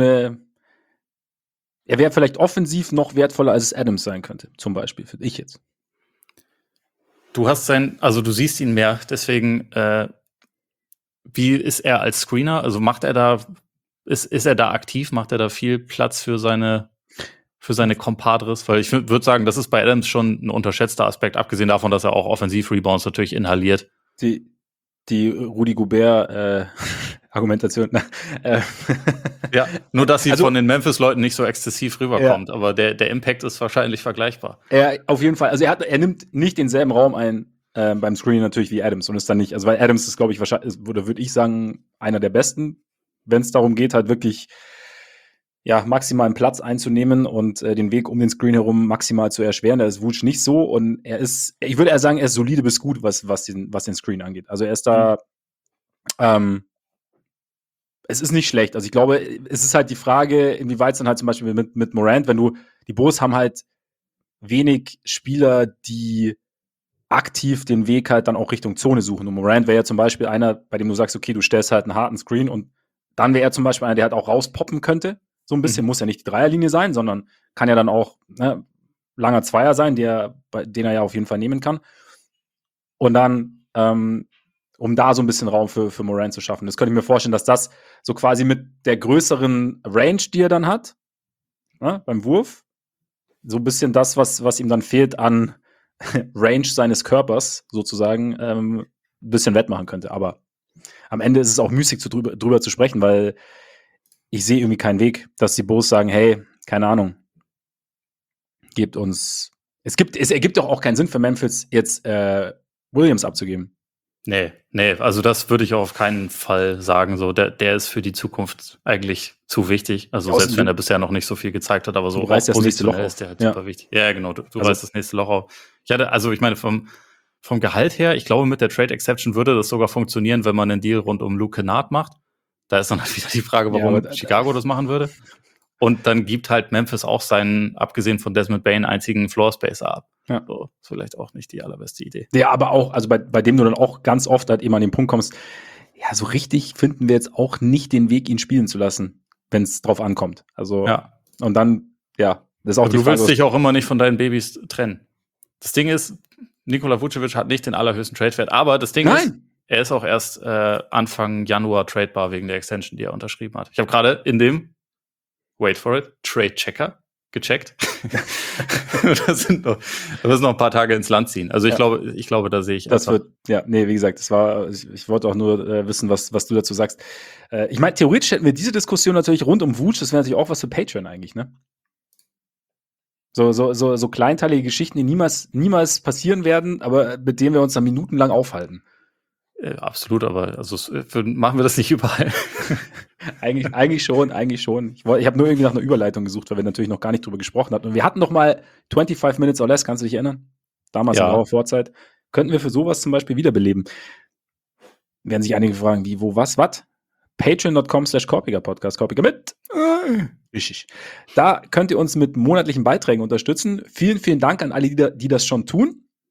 er wäre vielleicht offensiv noch wertvoller, als es Adams sein könnte, zum Beispiel, finde ich jetzt. Du siehst ihn mehr, deswegen, wie ist er als Screener? Also ist er da aktiv? Macht er da viel Platz für seine Compadres? Weil ich würde sagen, das ist bei Adams schon ein unterschätzter Aspekt, abgesehen davon, dass er auch Offensiv-Rebounds natürlich inhaliert. Die Rudy Gobert Argumentation. Ja, nur dass sie von den Memphis-Leuten nicht so exzessiv rüberkommt, ja. Aber der Impact ist wahrscheinlich vergleichbar. Ja, auf jeden Fall. Also er nimmt nicht denselben Raum ein beim Screening natürlich wie Adams und ist dann nicht, also weil Adams ist, glaube ich, wahrscheinlich, oder würde ich sagen, einer der besten, wenn es darum geht, halt wirklich maximalen Platz einzunehmen und den Weg um den Screen herum maximal zu erschweren. Da ist Vooch nicht so und ich würde eher sagen, er ist solide bis gut, was den Screen angeht. Also er ist da, es ist nicht schlecht. Also ich glaube, es ist halt die Frage, inwieweit es dann halt zum Beispiel mit Morant, die Bulls haben halt wenig Spieler, die aktiv den Weg halt dann auch Richtung Zone suchen. Und Morant wäre ja zum Beispiel einer, bei dem du sagst, okay, du stellst halt einen harten Screen und dann wäre er zum Beispiel einer, der halt auch rauspoppen könnte. So ein bisschen, muss ja nicht die Dreierlinie sein, sondern kann ja dann auch langer Zweier sein, den er ja auf jeden Fall nehmen kann. Und dann, um da so ein bisschen Raum für Morant zu schaffen. Das könnte ich mir vorstellen, dass das so quasi mit der größeren Range, die er dann hat, beim Wurf, so ein bisschen das, was ihm dann fehlt an Range seines Körpers sozusagen, ein bisschen wettmachen könnte. Aber am Ende ist es auch müßig, drüber zu sprechen, weil ich sehe irgendwie keinen Weg, dass die Bulls sagen, hey, keine Ahnung, gebt uns. Es ergibt doch auch keinen Sinn für Memphis, jetzt Williams abzugeben. Nee, also das würde ich auch auf keinen Fall sagen. So, der ist für die Zukunft eigentlich zu wichtig. Also selbst wenn er bisher noch nicht so viel gezeigt hat, aber so reißt das nächste Loch ist der halt super wichtig. Ja, genau, du reißt das nächste Loch auf. Ich meine, vom Gehalt her, ich glaube, mit der Trade Exception würde das sogar funktionieren, wenn man einen Deal rund um Luke Kennard macht. Da ist dann halt wieder die Frage, warum Chicago das machen würde. Und dann gibt halt Memphis auch seinen, abgesehen von Desmond Bane, einzigen Floor-Spacer ab. Ja. So, ist vielleicht auch nicht die allerbeste Idee. Ja, aber auch, also bei dem du dann auch ganz oft halt eben an den Punkt kommst, ja, so richtig finden wir jetzt auch nicht den Weg, ihn spielen zu lassen, wenn es drauf ankommt. Also, und dann, das ist auch die Frage. Du willst dich auch immer nicht von deinen Babys trennen. Das Ding ist, Nikola Vucevic hat nicht den allerhöchsten Trade-Wert, aber das Ding ist, er ist auch erst Anfang Januar tradebar wegen der Extension, die er unterschrieben hat. Ich habe gerade in dem wait for it, Trade Checker gecheckt. Das müssen noch ein paar Tage ins Land ziehen. Also ich glaube, da sehe ich das wird, wie gesagt, ich wollte auch nur wissen, was du dazu sagst. Ich meine, theoretisch hätten wir diese Diskussion natürlich rund um Vooch, das wäre natürlich auch was für Patreon eigentlich, ne? So kleinteilige Geschichten, die niemals passieren werden, aber mit denen wir uns dann minutenlang aufhalten. Absolut, aber machen wir das nicht überall. eigentlich schon. Ich habe nur irgendwie nach einer Überleitung gesucht, weil wir natürlich noch gar nicht drüber gesprochen hatten. Und wir hatten noch mal 25 Minutes or Less, kannst du dich erinnern? Damals in grauer Vorzeit. Könnten wir für sowas zum Beispiel wiederbeleben. Werden sich einige fragen, wie, wo, was? Patreon.com/Korpiger-Podcast. Korpiger mit. Richtig. Da könnt ihr uns mit monatlichen Beiträgen unterstützen. Vielen, vielen Dank an alle, die das schon tun.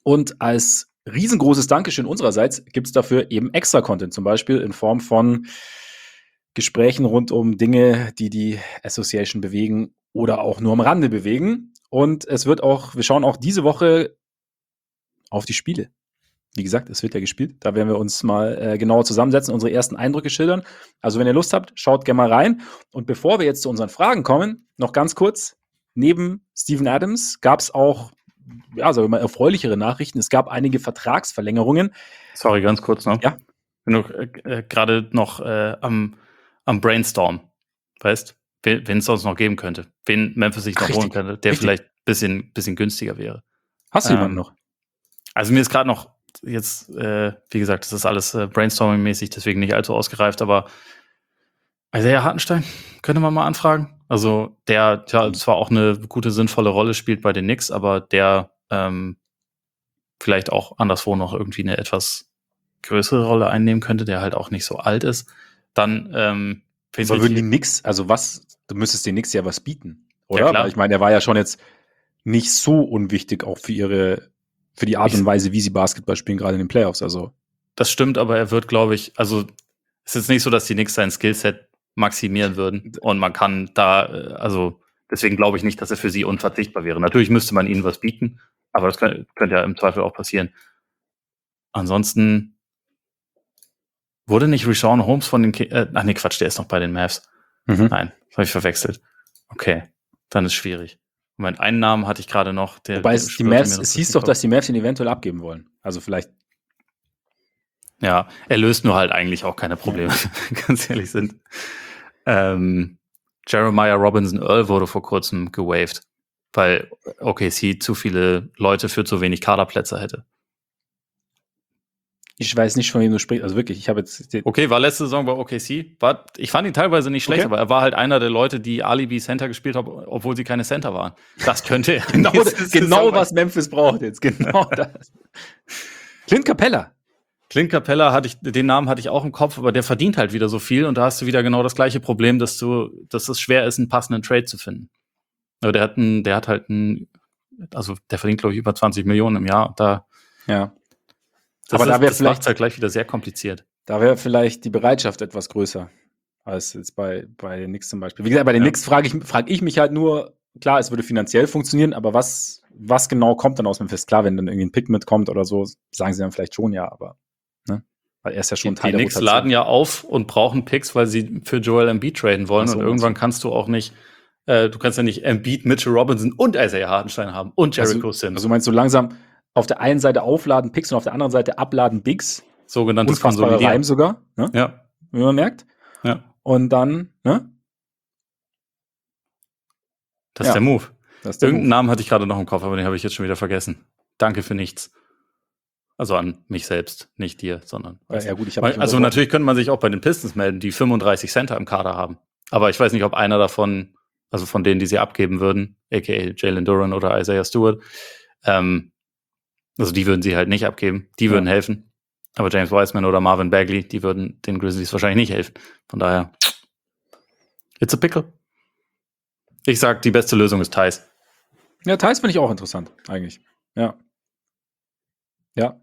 Und als riesengroßes Dankeschön unsererseits gibt es dafür eben extra Content, zum Beispiel in Form von Gesprächen rund um Dinge, die die Association bewegen oder auch nur am Rande bewegen. Und wir schauen auch diese Woche auf die Spiele. Wie gesagt, es wird ja gespielt. Da werden wir uns mal genauer zusammensetzen, unsere ersten Eindrücke schildern. Also wenn ihr Lust habt, schaut gerne mal rein. Und bevor wir jetzt zu unseren Fragen kommen, noch ganz kurz, neben Steven Adams gab es auch, ja, sagen wir mal, erfreulichere Nachrichten. Es gab einige Vertragsverlängerungen. Sorry, ganz kurz noch. Ja. Bin noch gerade noch am Brainstorm, weißt, wen es sonst noch geben könnte. Wen Memphis sich noch holen könnte, der vielleicht ein bisschen günstiger wäre. Hast du jemanden noch? Also mir ist gerade noch jetzt, wie gesagt, das ist alles Brainstorming-mäßig, deswegen nicht allzu ausgereift, aber Isaiah Hartenstein könnte man mal anfragen. Also der zwar auch eine gute, sinnvolle Rolle spielt bei den Knicks, aber der vielleicht auch anderswo noch irgendwie eine etwas größere Rolle einnehmen könnte, der halt auch nicht so alt ist. Dann aber würden die Knicks, du müsstest den Knicks ja was bieten, oder? Ja, klar. Weil ich meine, der war ja schon jetzt nicht so unwichtig auch für die Art und Weise, wie sie Basketball spielen, gerade in den Playoffs. Also das stimmt, aber er wird, glaube ich, also es ist jetzt nicht so, dass die Knicks sein Skillset maximieren würden und man kann da, also deswegen glaube ich nicht, dass er für sie unverzichtbar wäre. Natürlich müsste man ihnen was bieten, aber das könnte ja im Zweifel auch passieren. Ansonsten wurde nicht Richaun Holmes von den Quatsch, der ist noch bei den Mavs. Nein, das habe ich verwechselt. Okay, dann ist schwierig. Moment, einen Namen hatte ich gerade noch. Wobei die Mavs, es hieß doch, dass die Mavs ihn eventuell abgeben wollen. Also vielleicht. Ja, er löst nur halt eigentlich auch keine Probleme, ganz ehrlich sind. Jeremiah Robinson Earl wurde vor kurzem gewaved, weil OKC zu viele Leute für zu wenig Kaderplätze hätte. Ich weiß nicht, von wem du sprichst. Also wirklich, ich habe jetzt... Okay, war letzte Saison bei OKC. Ich fand ihn teilweise nicht schlecht, aber er war halt einer der Leute, die Alibi Center gespielt haben, obwohl sie keine Center waren. Das könnte er. genau was Memphis braucht jetzt. Genau das. Clint Capella, den Namen hatte ich auch im Kopf, aber der verdient halt wieder so viel und da hast du wieder genau das gleiche Problem, dass es schwer ist, einen passenden Trade zu finden. Aber der verdient, glaube ich, über 20 Millionen im Jahr. Ja. Das macht es halt gleich wieder sehr kompliziert. Da wäre vielleicht die Bereitschaft etwas größer als jetzt bei den Knicks zum Beispiel. Wie gesagt, bei den Knicks frage ich mich halt nur, klar, es würde finanziell funktionieren, aber was genau kommt dann aus Memphis? Klar, wenn dann irgendwie ein Pick mitkommt oder so, sagen sie dann vielleicht schon ja, aber ne? Weil er ist ja schon Teil der Rotation. Die Knicks laden ja auf und brauchen Picks, weil sie für Joel Embiid traden wollen und irgendwann kannst du auch nicht, du kannst ja nicht Embiid, Mitchell Robinson und Isaiah Hartenstein haben und Jericho Sims. Also meinst du langsam auf der einen Seite aufladen Picks und auf der anderen Seite abladen Bigs. Sogenanntes Konsolidieren. Reim sogar, ne? Ja. Wie man merkt. Ja. Und dann, ne? Das ist der Move. Irgendeinen Namen hatte ich gerade noch im Kopf, aber den habe ich jetzt schon wieder vergessen. Danke für nichts. Also an mich selbst, nicht dir, sondern. Ja, gut, also natürlich könnte man sich auch bei den Pistons melden, die 35 Center im Kader haben. Aber ich weiß nicht, ob einer davon, also von denen, die sie abgeben würden, aka Jalen Duren oder Isaiah Stewart, also die würden sie halt nicht abgeben. Die würden helfen. Aber James Wiseman oder Marvin Bagley, die würden den Grizzlies wahrscheinlich nicht helfen. Von daher, it's a pickle. Ich sag, die beste Lösung ist Theis. Ja, Theis finde ich auch interessant, eigentlich. Ja. Ja.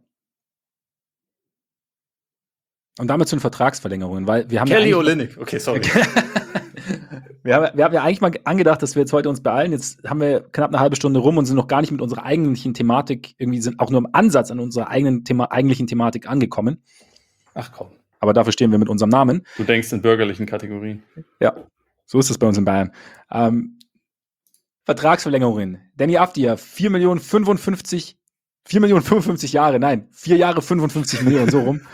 Und damit zu den Vertragsverlängerungen, weil wir haben Kelly Olynyk. Okay, sorry. Wir haben ja eigentlich mal angedacht, dass wir jetzt heute uns beeilen. Jetzt haben wir knapp eine halbe Stunde rum und sind noch gar nicht mit unserer eigentlichen Thematik, irgendwie sind auch nur im Ansatz an unserer eigentlichen Thematik angekommen. Ach komm. Aber dafür stehen wir mit unserem Namen. Du denkst in bürgerlichen Kategorien. Ja, so ist es bei uns in Bayern. Vertragsverlängerungen. Danny Avdija, 4 Millionen 55 Jahre, nein, 4 Jahre 55 Millionen, so rum.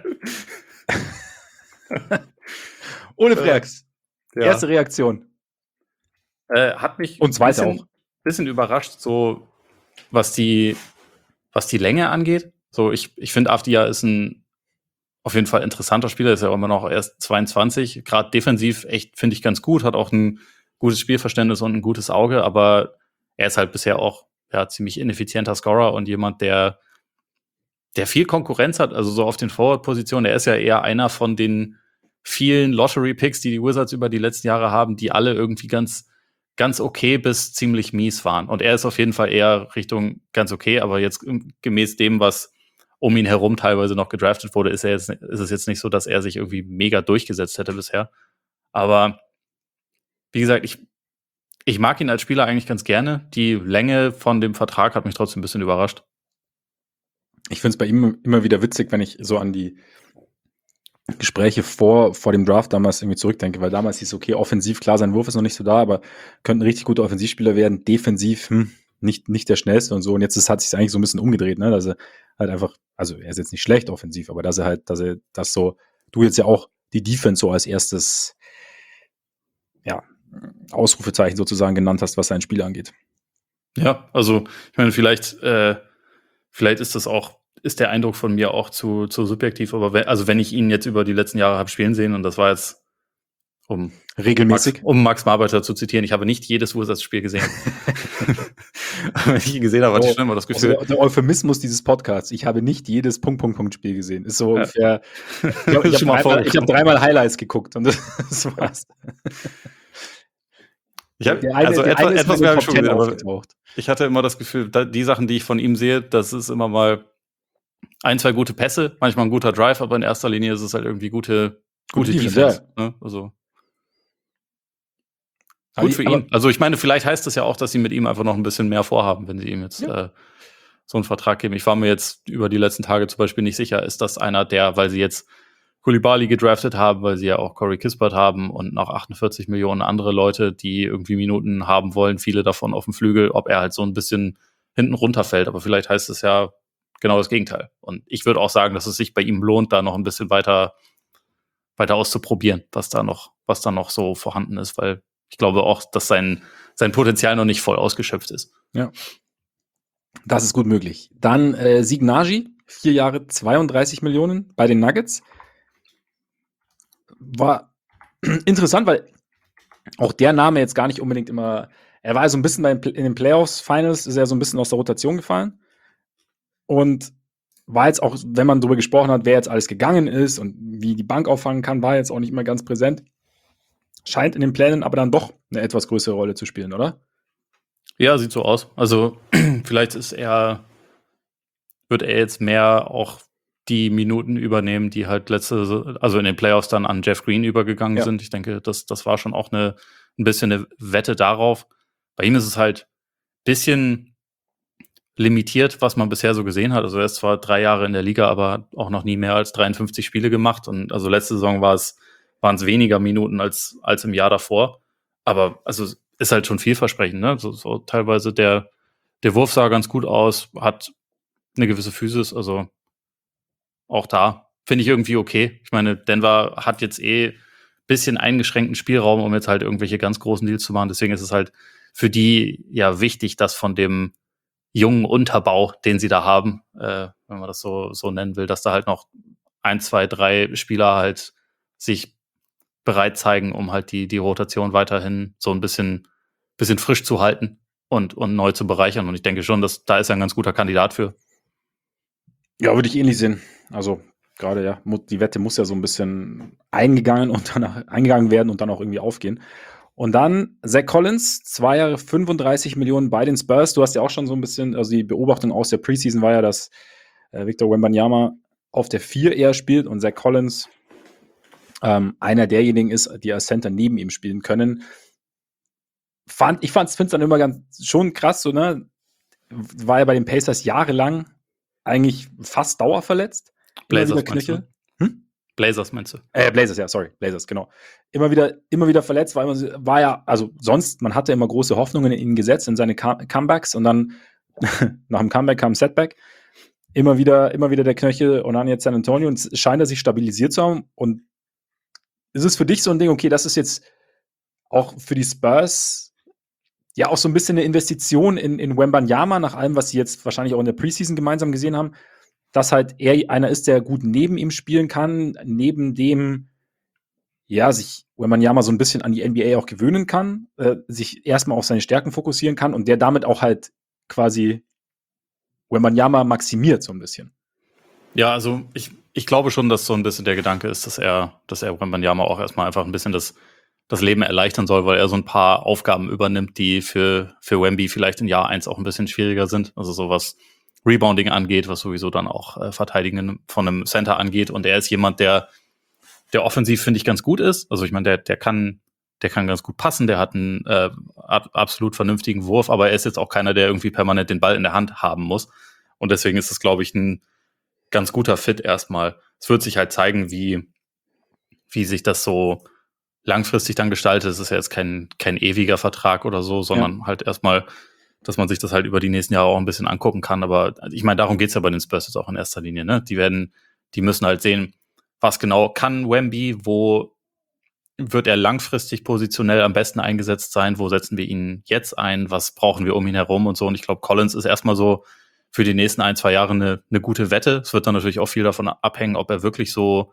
Ohne Freaks. Ja. Erste Reaktion. Hat mich und zweite auch. Bisschen überrascht, so was die Länge angeht. So, ich finde, Avdija ist ein auf jeden Fall interessanter Spieler, ist ja immer noch erst 22, gerade defensiv echt, finde ich, ganz gut, hat auch ein gutes Spielverständnis und ein gutes Auge, aber er ist halt bisher auch ziemlich ineffizienter Scorer und jemand, der viel Konkurrenz hat, also so auf den Forward-Positionen. Er ist ja eher einer von den vielen Lottery-Picks, die Wizards über die letzten Jahre haben, die alle irgendwie ganz ganz okay bis ziemlich mies waren. Und er ist auf jeden Fall eher Richtung ganz okay, aber jetzt gemäß dem, was um ihn herum teilweise noch gedraftet wurde, ist es jetzt nicht so, dass er sich irgendwie mega durchgesetzt hätte bisher. Aber wie gesagt, ich mag ihn als Spieler eigentlich ganz gerne. Die Länge von dem Vertrag hat mich trotzdem ein bisschen überrascht. Ich finde es bei ihm immer wieder witzig, wenn ich so an die Gespräche vor dem Draft damals irgendwie zurückdenke, weil damals hieß okay, offensiv, klar, sein Wurf ist noch nicht so da, aber könnte ein richtig guter Offensivspieler werden, defensiv, nicht der schnellste und so. Und jetzt hat sich eigentlich so ein bisschen umgedreht, ne, dass er halt einfach, also er ist jetzt nicht schlecht offensiv, aber dass er das so, du jetzt ja auch die Defense so als erstes, ja, Ausrufezeichen sozusagen genannt hast, was sein Spiel angeht. Ja, also ich meine, vielleicht ist der Eindruck von mir auch zu subjektiv, aber wenn ich ihn jetzt über die letzten Jahre habe spielen sehen, und das war jetzt regelmäßig, um Max Marbeiter zu zitieren, ich habe nicht jedes Wizards-Spiel gesehen. Wenn ich ihn gesehen habe, hatte ich schon immer das Gefühl. Also der Euphemismus dieses Podcasts, ich habe nicht jedes Spiel gesehen, ist so ungefähr. Ich habe dreimal Highlights geguckt und das war's. Etwas mehr habe ich schon gesehen, aber ich hatte immer das Gefühl, die Sachen, die ich von ihm sehe, das ist immer mal 1, 2 gute Pässe, manchmal ein guter Drive, aber in erster Linie ist es halt irgendwie gute Defense. Ja. Ne? Also gut für ihn. Also ich meine, vielleicht heißt das ja auch, dass sie mit ihm einfach noch ein bisschen mehr vorhaben, wenn sie ihm jetzt so einen Vertrag geben. Ich war mir jetzt über die letzten Tage zum Beispiel nicht sicher, ist das einer weil sie jetzt Coulibaly gedraftet haben, weil sie ja auch Corey Kispert haben und noch 48 Millionen andere Leute, die irgendwie Minuten haben wollen, viele davon auf dem Flügel, ob er halt so ein bisschen hinten runterfällt. Aber vielleicht heißt es ja genau das Gegenteil. Und ich würde auch sagen, dass es sich bei ihm lohnt, da noch ein bisschen weiter auszuprobieren, was da noch so vorhanden ist, weil ich glaube auch, dass sein Potenzial noch nicht voll ausgeschöpft ist. Ja. Das ist gut möglich. Dann Sig Nagy, 4 Jahre, 32 Millionen bei den Nuggets. War interessant, weil auch der Name jetzt gar nicht unbedingt immer, er war so ein bisschen in den Playoffs, Finals, ist er so ein bisschen aus der Rotation gefallen und war jetzt auch, wenn man darüber gesprochen hat, wer jetzt alles gegangen ist und wie die Bank auffangen kann, war jetzt auch nicht mehr ganz präsent. Scheint in den Plänen aber dann doch eine etwas größere Rolle zu spielen, oder? Ja, sieht so aus. Also vielleicht wird er jetzt mehr auch die Minuten übernehmen, die halt also in den Playoffs dann an Jeff Green übergegangen sind. Ich denke, das war schon auch ein bisschen eine Wette darauf. Bei ihm ist es halt ein bisschen limitiert, was man bisher so gesehen hat. Also er ist zwar 3 Jahre in der Liga, aber auch noch nie mehr als 53 Spiele gemacht. Und also letzte Saison waren es weniger Minuten als im Jahr davor. Aber also ist halt schon vielversprechend, ne? So teilweise der Wurf sah ganz gut aus, hat eine gewisse Physis, also auch da finde ich irgendwie okay. Ich meine, Denver hat jetzt bisschen eingeschränkten Spielraum, um jetzt halt irgendwelche ganz großen Deals zu machen. Deswegen ist es halt für die ja wichtig, dass von dem jungen Unterbau, den sie da haben, wenn man das so nennen will, dass da halt noch 1, 2, 3 Spieler halt sich bereit zeigen, um halt die Rotation weiterhin so ein bisschen frisch zu halten und neu zu bereichern. Und ich denke schon, dass da ist er ein ganz guter Kandidat für. Ja, würde ich ähnlich sehen. Also gerade ja, die Wette muss ja so ein bisschen eingegangen werden und dann auch irgendwie aufgehen. Und dann Zach Collins, 2 Jahre, 35 Millionen bei den Spurs. Du hast ja auch schon so ein bisschen, also die Beobachtung aus der Preseason war ja, dass Victor Wembanyama auf der 4 eher spielt und Zach Collins einer derjenigen ist, die als Center neben ihm spielen können. Ich finde es dann immer schon krass, so, ne? War ja bei den Pacers jahrelang eigentlich fast dauerverletzt. Blazers meinst du? Blazers meinst du? Blazers, ja, sorry. Blazers, genau. Immer wieder verletzt, weil war ja, also sonst, man hatte immer große Hoffnungen in ihn gesetzt, in seine Comebacks und dann nach dem Comeback kam ein Setback. Immer wieder der Knöchel und dann jetzt San Antonio und es scheint er sich stabilisiert zu haben. Und ist es für dich so ein Ding, okay, das ist jetzt auch für die Spurs ja auch so ein bisschen eine Investition in Wembanyama, nach allem, was sie jetzt wahrscheinlich auch in der Preseason gemeinsam gesehen haben, dass halt er einer ist, der gut neben ihm spielen kann, neben dem ja, sich Wembanyama so ein bisschen an die NBA auch gewöhnen kann, sich erstmal auf seine Stärken fokussieren kann und der damit auch halt quasi Wembanyama maximiert so ein bisschen. Ja, also ich glaube schon, dass so ein bisschen der Gedanke ist, dass er Wembanyama auch erstmal einfach ein bisschen das das Leben erleichtern soll, weil er so ein paar Aufgaben übernimmt, die für Wemby vielleicht in Jahr 1 auch ein bisschen schwieriger sind. Also so was Rebounding angeht, was sowieso dann auch Verteidigen von einem Center angeht. Und er ist jemand, der offensiv, finde ich, ganz gut ist. Also ich meine, der kann ganz gut passen, der hat einen absolut vernünftigen Wurf, aber er ist jetzt auch keiner, der irgendwie permanent den Ball in der Hand haben muss. Und deswegen ist es, glaube ich, ein ganz guter Fit erstmal. Es wird sich halt zeigen, wie sich das so langfristig dann gestaltet. Es ist ja jetzt kein ewiger Vertrag oder so, sondern halt erstmal, dass man sich das halt über die nächsten Jahre auch ein bisschen angucken kann. Aber ich meine, darum geht's ja bei den Spurs jetzt auch in erster Linie. Ne? Die müssen halt sehen, was genau kann Wemby, wo wird er langfristig positionell am besten eingesetzt sein, wo setzen wir ihn jetzt ein, was brauchen wir um ihn herum und so. Und ich glaube, Collins ist erstmal so für die nächsten 1-2 Jahre eine gute Wette. Es wird dann natürlich auch viel davon abhängen, ob er wirklich so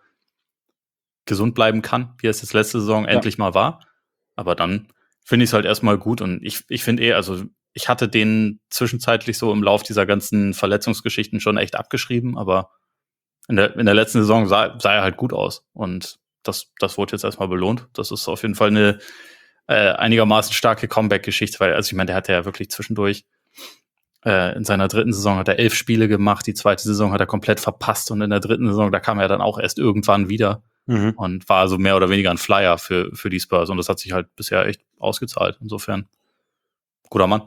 gesund bleiben kann, wie es jetzt letzte Saison endlich mal war. Aber dann finde ich es halt erstmal gut. Und ich finde also ich hatte den zwischenzeitlich so im Lauf dieser ganzen Verletzungsgeschichten schon echt abgeschrieben, aber in der letzten Saison sah er halt gut aus. Und das wurde jetzt erstmal belohnt. Das ist auf jeden Fall eine einigermaßen starke Comeback-Geschichte, weil, also ich meine, der hat ja wirklich zwischendurch in seiner dritten Saison hat er 11 Spiele gemacht, die zweite Saison hat er komplett verpasst und in der dritten Saison, da kam er dann auch erst irgendwann wieder und war so mehr oder weniger ein Flyer für die Spurs und das hat sich halt bisher echt ausgezahlt. Insofern, guter Mann.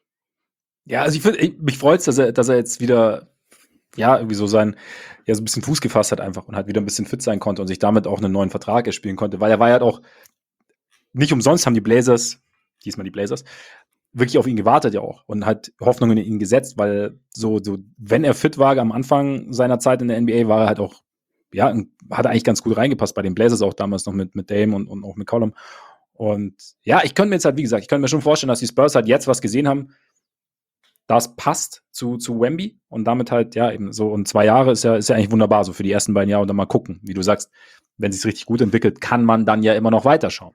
Ja, also mich freut's, dass er jetzt wieder irgendwie so so ein bisschen Fuß gefasst hat einfach und halt wieder ein bisschen fit sein konnte und sich damit auch einen neuen Vertrag erspielen konnte, weil er war ja auch nicht umsonst haben diesmal die Blazers, wirklich auf ihn gewartet ja auch und hat Hoffnungen in ihn gesetzt, weil so wenn er fit war am Anfang seiner Zeit in der NBA, war er halt auch, hat eigentlich ganz gut reingepasst bei den Blazers auch damals noch mit Dame und auch mit McCollum. Und ja, ich könnte mir jetzt halt, wie gesagt, schon vorstellen, dass die Spurs halt jetzt was gesehen haben, das passt zu Wemby und damit halt, eben so, und 2 Jahre ist ja eigentlich wunderbar, so für die ersten beiden Jahre und dann mal gucken, wie du sagst, wenn sich's richtig gut entwickelt, kann man dann ja immer noch weiterschauen.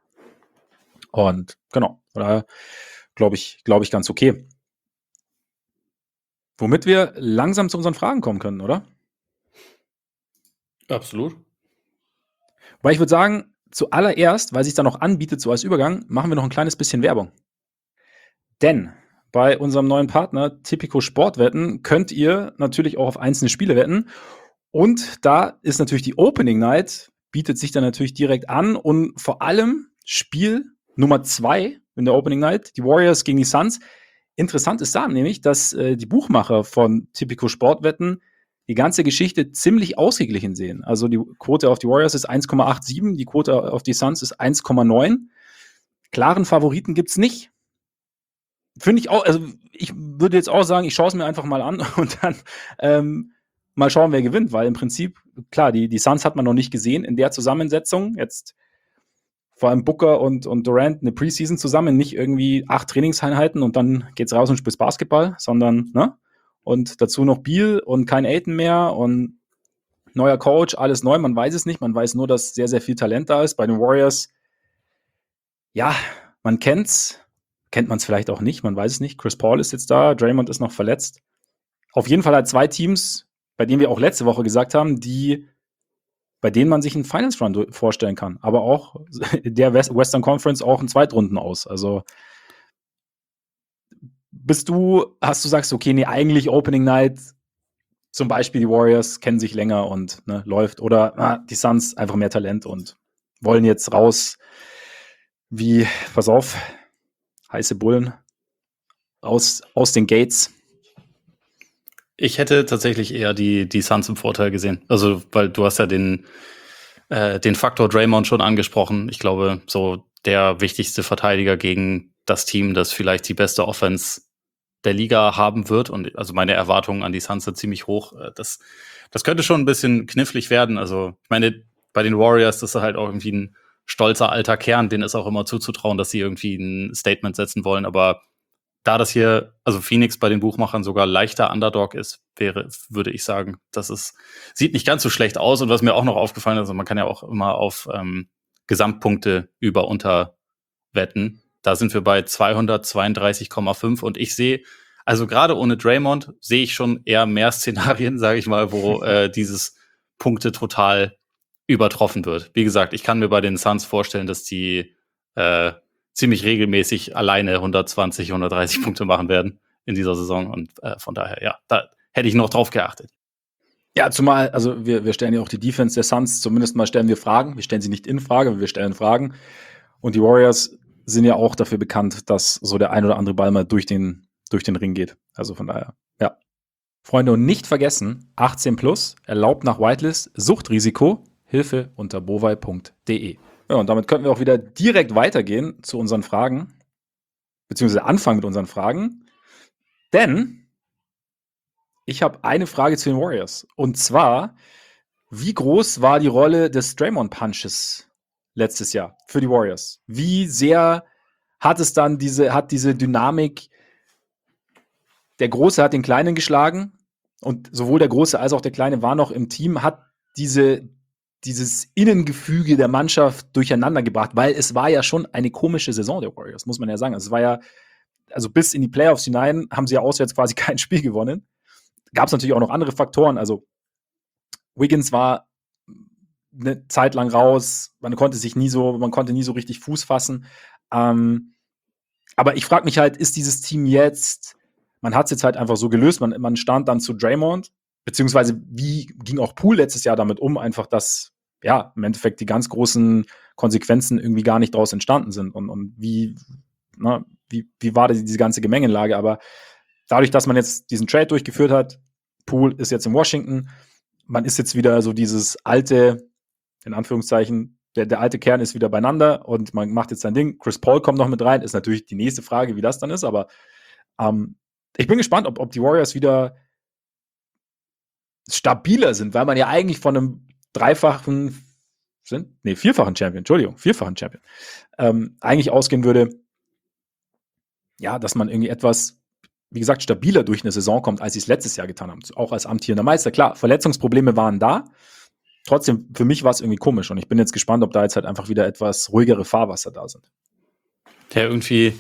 Und genau, von daher glaube ich, ganz okay. Womit wir langsam zu unseren Fragen kommen können, oder? Absolut. Weil ich würde sagen, zuallererst, weil sich da noch anbietet, so als Übergang, machen wir noch ein kleines bisschen Werbung. Denn bei unserem neuen Partner Tipico Sportwetten könnt ihr natürlich auch auf einzelne Spiele wetten. Und da ist natürlich die Opening Night, bietet sich dann natürlich direkt an. Und vor allem Spiel Nummer 2 in der Opening Night, die Warriors gegen die Suns. Interessant ist da nämlich, dass die Buchmacher von Tipico Sportwetten die ganze Geschichte ziemlich ausgeglichen sehen. Also die Quote auf die Warriors ist 1,87, die Quote auf die Suns ist 1,9. Klaren Favoriten gibt's nicht. Finde ich auch, also ich würde jetzt auch sagen, ich schaue es mir einfach mal an und dann mal schauen, wer gewinnt, weil im Prinzip, klar, die Suns hat man noch nicht gesehen in der Zusammensetzung. Jetzt vor allem Booker und Durant eine Preseason zusammen, nicht irgendwie 8 Trainingseinheiten und dann geht's raus und spielst Basketball, sondern, ne? Und dazu noch Beal und kein Aiton mehr und neuer Coach, alles neu, man weiß es nicht, man weiß nur, dass sehr, sehr viel Talent da ist. Bei den Warriors, ja, man kennt man es vielleicht auch nicht, man weiß es nicht. Chris Paul ist jetzt da, Draymond ist noch verletzt. Auf jeden Fall halt 2 Teams, bei denen wir auch letzte Woche gesagt haben, bei denen man sich einen Finals Run vorstellen kann, aber auch der Western Conference auch einen Zweitrunden aus. Also sagst du, okay, nee, eigentlich Opening Night, zum Beispiel die Warriors kennen sich länger und läuft, oder die Suns einfach mehr Talent und wollen jetzt raus wie, pass auf, heiße Bullen aus den Gates. Ich hätte tatsächlich eher die Suns im Vorteil gesehen. Also, weil du hast ja den Faktor Draymond schon angesprochen. Ich glaube, so der wichtigste Verteidiger gegen das Team, das vielleicht die beste Offense der Liga haben wird. Und also meine Erwartungen an die Suns sind ziemlich hoch. Das könnte schon ein bisschen knifflig werden. Also, ich meine, bei den Warriors, das ist halt auch irgendwie ein stolzer alter Kern, denen ist auch immer zuzutrauen, dass sie irgendwie ein Statement setzen wollen. Aber da das hier, also Phoenix bei den Buchmachern sogar leichter Underdog ist, würde ich sagen, sieht nicht ganz so schlecht aus. Und was mir auch noch aufgefallen ist, also man kann ja auch immer auf Gesamtpunkte über unter wetten. Da sind wir bei 232,5 und ich sehe, also gerade ohne Draymond sehe ich schon eher mehr Szenarien, sage ich mal, wo dieses Punkte total übertroffen wird. Wie gesagt, ich kann mir bei den Suns vorstellen, dass die ziemlich regelmäßig alleine 120, 130 Punkte machen werden in dieser Saison. Und von daher, ja, da hätte ich noch drauf geachtet. Ja, zumal, also wir stellen ja auch die Defense der Suns, zumindest mal stellen wir Fragen. Wir stellen sie nicht in Frage, aber wir stellen Fragen. Und die Warriors sind ja auch dafür bekannt, dass so der ein oder andere Ball mal durch den Ring geht. Also von daher, ja. Freunde, und nicht vergessen, 18 plus, erlaubt nach Whitelist, Suchtrisiko, Hilfe unter bovai.de. Ja, und damit könnten wir auch wieder direkt weitergehen zu unseren Fragen, beziehungsweise anfangen mit unseren Fragen. Denn ich habe eine Frage zu den Warriors. Und zwar, wie groß war die Rolle des Draymond-Punches letztes Jahr für die Warriors? Wie sehr hat es dann diese Dynamik, der Große hat den Kleinen geschlagen und sowohl der Große als auch der Kleine waren noch im Team, hat dieses Innengefüge der Mannschaft durcheinander gebracht, weil es war ja schon eine komische Saison der Warriors, muss man ja sagen. Also es war ja, also bis in die Playoffs hinein haben sie ja auswärts quasi kein Spiel gewonnen. Gab es natürlich auch noch andere Faktoren. Also Wiggins war eine Zeit lang raus, man konnte nie so richtig Fuß fassen. Aber ich frage mich halt, ist dieses Team jetzt, man hat es jetzt halt einfach so gelöst, man stand dann zu Draymond, beziehungsweise wie ging auch Poole letztes Jahr damit um, einfach, dass ja im Endeffekt die ganz großen Konsequenzen irgendwie gar nicht daraus entstanden sind und wie war diese ganze Gemengelage, aber dadurch, dass man jetzt diesen Trade durchgeführt hat, Poole ist jetzt in Washington, man ist jetzt wieder so dieses alte, in Anführungszeichen, der alte Kern ist wieder beieinander und man macht jetzt sein Ding. Chris Paul kommt noch mit rein, ist natürlich die nächste Frage, wie das dann ist, aber ich bin gespannt, ob die Warriors wieder stabiler sind, weil man ja eigentlich von einem vierfachen Champion, eigentlich ausgehen würde, ja, dass man irgendwie etwas, wie gesagt, stabiler durch eine Saison kommt, als sie es letztes Jahr getan haben. Auch als amtierender Meister. Klar, Verletzungsprobleme waren da. Trotzdem, für mich war es irgendwie komisch und ich bin jetzt gespannt, ob da jetzt halt einfach wieder etwas ruhigere Fahrwasser da sind. Ja, irgendwie,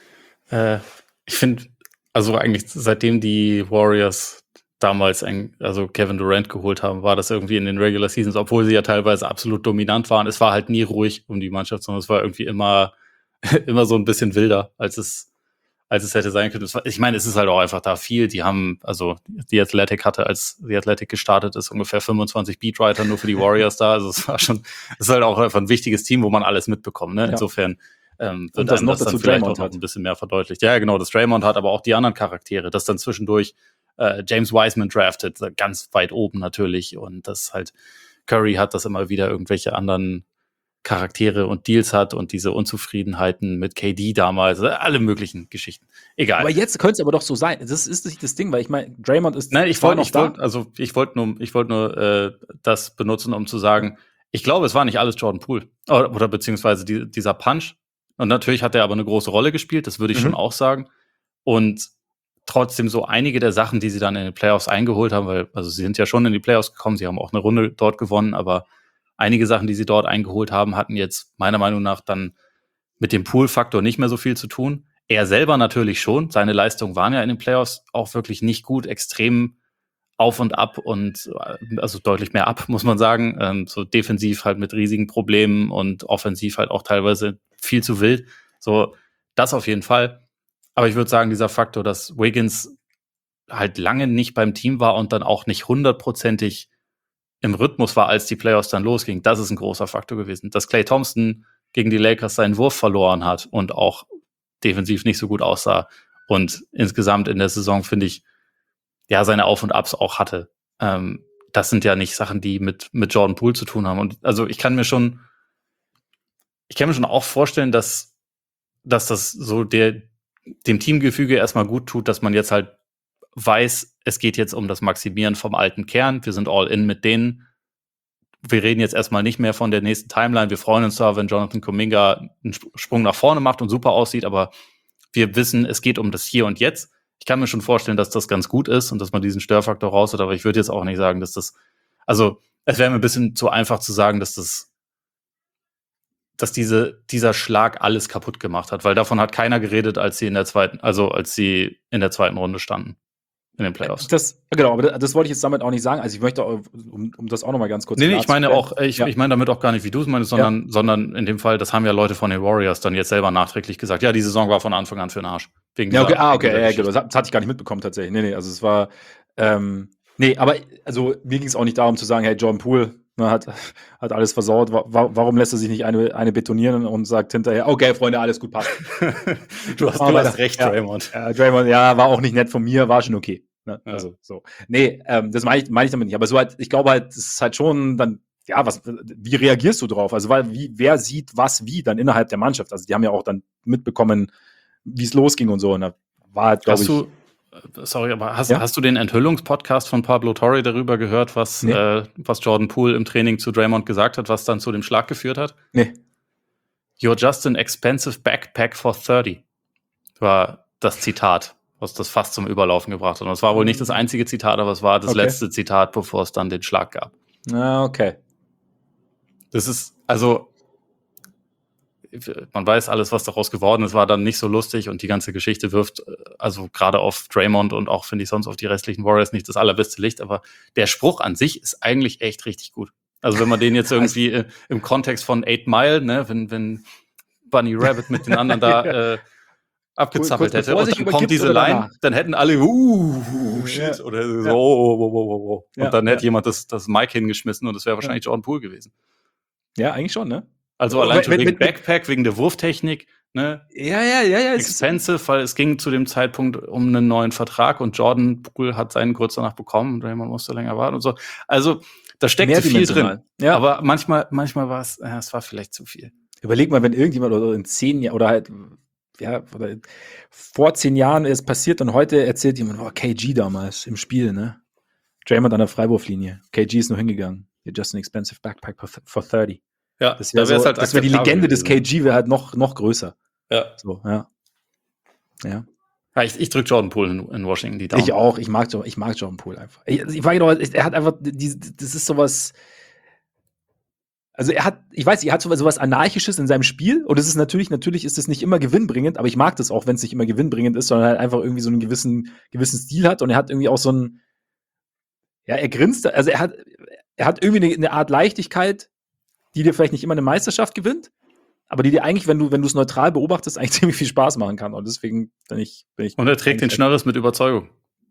ich finde, also eigentlich seitdem die Warriors damals also Kevin Durant geholt haben, war das irgendwie in den Regular Seasons, obwohl sie ja teilweise absolut dominant waren. Es war halt nie ruhig um die Mannschaft, sondern es war irgendwie immer so ein bisschen wilder, als es hätte sein können. Ich meine, es ist halt auch einfach da viel. Die haben, also The Athletic hatte, als The Athletic gestartet ist, ungefähr 25 Beatwriter nur für die Warriors da. Also es ist halt auch einfach ein wichtiges Team, wo man alles mitbekommt. Ne? Ja. Insofern wird das noch dazu vielleicht auch noch ein bisschen mehr verdeutlicht. Ja, genau, das Draymond hat, aber auch die anderen Charaktere, das dann zwischendurch James Wiseman draftet, ganz weit oben natürlich. Und das halt Curry hat, das immer wieder irgendwelche anderen Charaktere und Deals hat und diese Unzufriedenheiten mit KD damals, alle möglichen Geschichten. Egal. Aber jetzt könnte es aber doch so sein. Das ist nicht das Ding, weil ich meine, Draymond ist. Nein, ich wollte nur das benutzen, um zu sagen, ich glaube, es war nicht alles Jordan Poole. Oder beziehungsweise dieser Punch. Und natürlich hat er aber eine große Rolle gespielt, das würde ich schon auch sagen. Und trotzdem so einige der Sachen, die sie dann in den Playoffs eingeholt haben, weil, also sie sind ja schon in die Playoffs gekommen, sie haben auch eine Runde dort gewonnen, aber einige Sachen, die sie dort eingeholt haben, hatten jetzt meiner Meinung nach dann mit dem Pool-Faktor nicht mehr so viel zu tun. Er selber natürlich schon. Seine Leistungen waren ja in den Playoffs auch wirklich nicht gut, extrem auf und ab und also deutlich mehr ab, muss man sagen. So defensiv halt mit riesigen Problemen und offensiv halt auch teilweise viel zu wild. So, das auf jeden Fall. Aber ich würde sagen, dieser Faktor, dass Wiggins halt lange nicht beim Team war und dann auch nicht 100%ig im Rhythmus war, als die Playoffs dann losging, das ist ein großer Faktor gewesen. Dass Klay Thompson gegen die Lakers seinen Wurf verloren hat und auch defensiv nicht so gut aussah und insgesamt in der Saison, finde ich, ja, seine Auf und Abs auch hatte. Das sind ja nicht Sachen, die mit Jordan Poole zu tun haben. Und also ich kann mir schon auch vorstellen, dass das so dem Teamgefüge erstmal gut tut, dass man jetzt halt weiß, es geht jetzt um das Maximieren vom alten Kern. Wir sind all in mit denen. Wir reden jetzt erstmal nicht mehr von der nächsten Timeline. Wir freuen uns zwar, wenn Jonathan Kuminga einen Sprung nach vorne macht und super aussieht, aber wir wissen, es geht um das Hier und Jetzt. Ich kann mir schon vorstellen, dass das ganz gut ist und dass man diesen Störfaktor raus hat, aber ich würde jetzt auch nicht sagen, dass das, also es wäre mir ein bisschen zu einfach zu sagen, dass dieser Schlag alles kaputt gemacht hat, weil davon hat keiner geredet, als sie in der zweiten Runde standen. in den Playoffs. Genau, aber das wollte ich jetzt damit auch nicht sagen. Also ich möchte, um das auch noch mal ganz kurz ich meine auch, ich meine damit auch gar nicht, wie du es meinst, sondern in dem Fall, das haben ja Leute von den Warriors dann jetzt selber nachträglich gesagt, ja, die Saison war von Anfang an für den Arsch. Genau. Das hatte ich gar nicht mitbekommen tatsächlich. Nee, also es war, aber also mir ging es auch nicht darum zu sagen, hey, Jordan Poole hat alles versaut. Warum lässt er sich nicht eine betonieren und sagt hinterher, okay, Freunde, alles gut, passt. du hast recht, Draymond. Draymond, ja, war auch nicht nett von mir, war schon okay. Ne? Ja. Also so. Nee, das meine ich damit nicht. Aber so halt, ich glaube halt, es ist halt schon dann, ja, wie reagierst du drauf? Also wer sieht was wie dann innerhalb der Mannschaft? Also die haben ja auch dann mitbekommen, wie es losging und so. Und da war halt, glaube ich. Hast du den Enthüllungspodcast von Pablo Torre darüber gehört, was Jordan Poole im Training zu Draymond gesagt hat, was dann zu dem Schlag geführt hat? Nee. You're just an expensive backpack for 30. War das Zitat, was das fast zum Überlaufen gebracht hat. Und es war wohl nicht das einzige Zitat, aber es war das letzte Zitat, bevor es dann den Schlag gab. Ah, okay. Das ist, also man weiß alles, was daraus geworden ist, war dann nicht so lustig und die ganze Geschichte wirft also gerade auf Draymond und auch, finde ich, sonst auf die restlichen Warriors nicht das allerbeste Licht, aber der Spruch an sich ist eigentlich echt richtig gut. Also wenn man den jetzt irgendwie im Kontext von 8 Mile, ne, wenn Bunny Rabbit mit den anderen da abgezappelt hätte und dann kommt diese Line, dann hätten alle shit oder so und dann hätte jemand das Mic hingeschmissen und das wäre wahrscheinlich Jordan Poole gewesen. Ja, eigentlich schon, ne? Also allein schon wegen Backpack, wegen der Wurftechnik, ne? Ja. Expensive, weil es ging zu dem Zeitpunkt um einen neuen Vertrag und Jordan Poole hat seinen kurz danach bekommen und Draymond musste länger warten und so. Also da steckte viel drin. Ja. Aber manchmal war es war vielleicht zu viel. Überleg mal, wenn irgendjemand oder in 10 Jahren oder halt oder vor 10 Jahren ist passiert und heute erzählt jemand, KG damals im Spiel, ne? Draymond an der Freiwurflinie. KG ist nur hingegangen. You're just an expensive backpack for 30. Ja, das wäre halt das wäre die Legende des KG, wäre halt noch größer. Ja. So, ja. Ich drücke Jordan Poole in Washington die Daumen. Ich auch. Ich mag Jordan Poole einfach. Er hat einfach, das ist sowas. Also er hat sowas Anarchisches in seinem Spiel und es ist natürlich ist es nicht immer gewinnbringend, aber ich mag das auch, wenn es nicht immer gewinnbringend ist, sondern halt einfach irgendwie so einen gewissen Stil hat und er hat irgendwie auch so einen, ja, er grinst, also er hat irgendwie eine Art Leichtigkeit, die dir vielleicht nicht immer eine Meisterschaft gewinnt, aber die dir eigentlich, wenn du es neutral beobachtest, eigentlich ziemlich viel Spaß machen kann und deswegen bin ich und er trägt den Schnörres mit Überzeugung.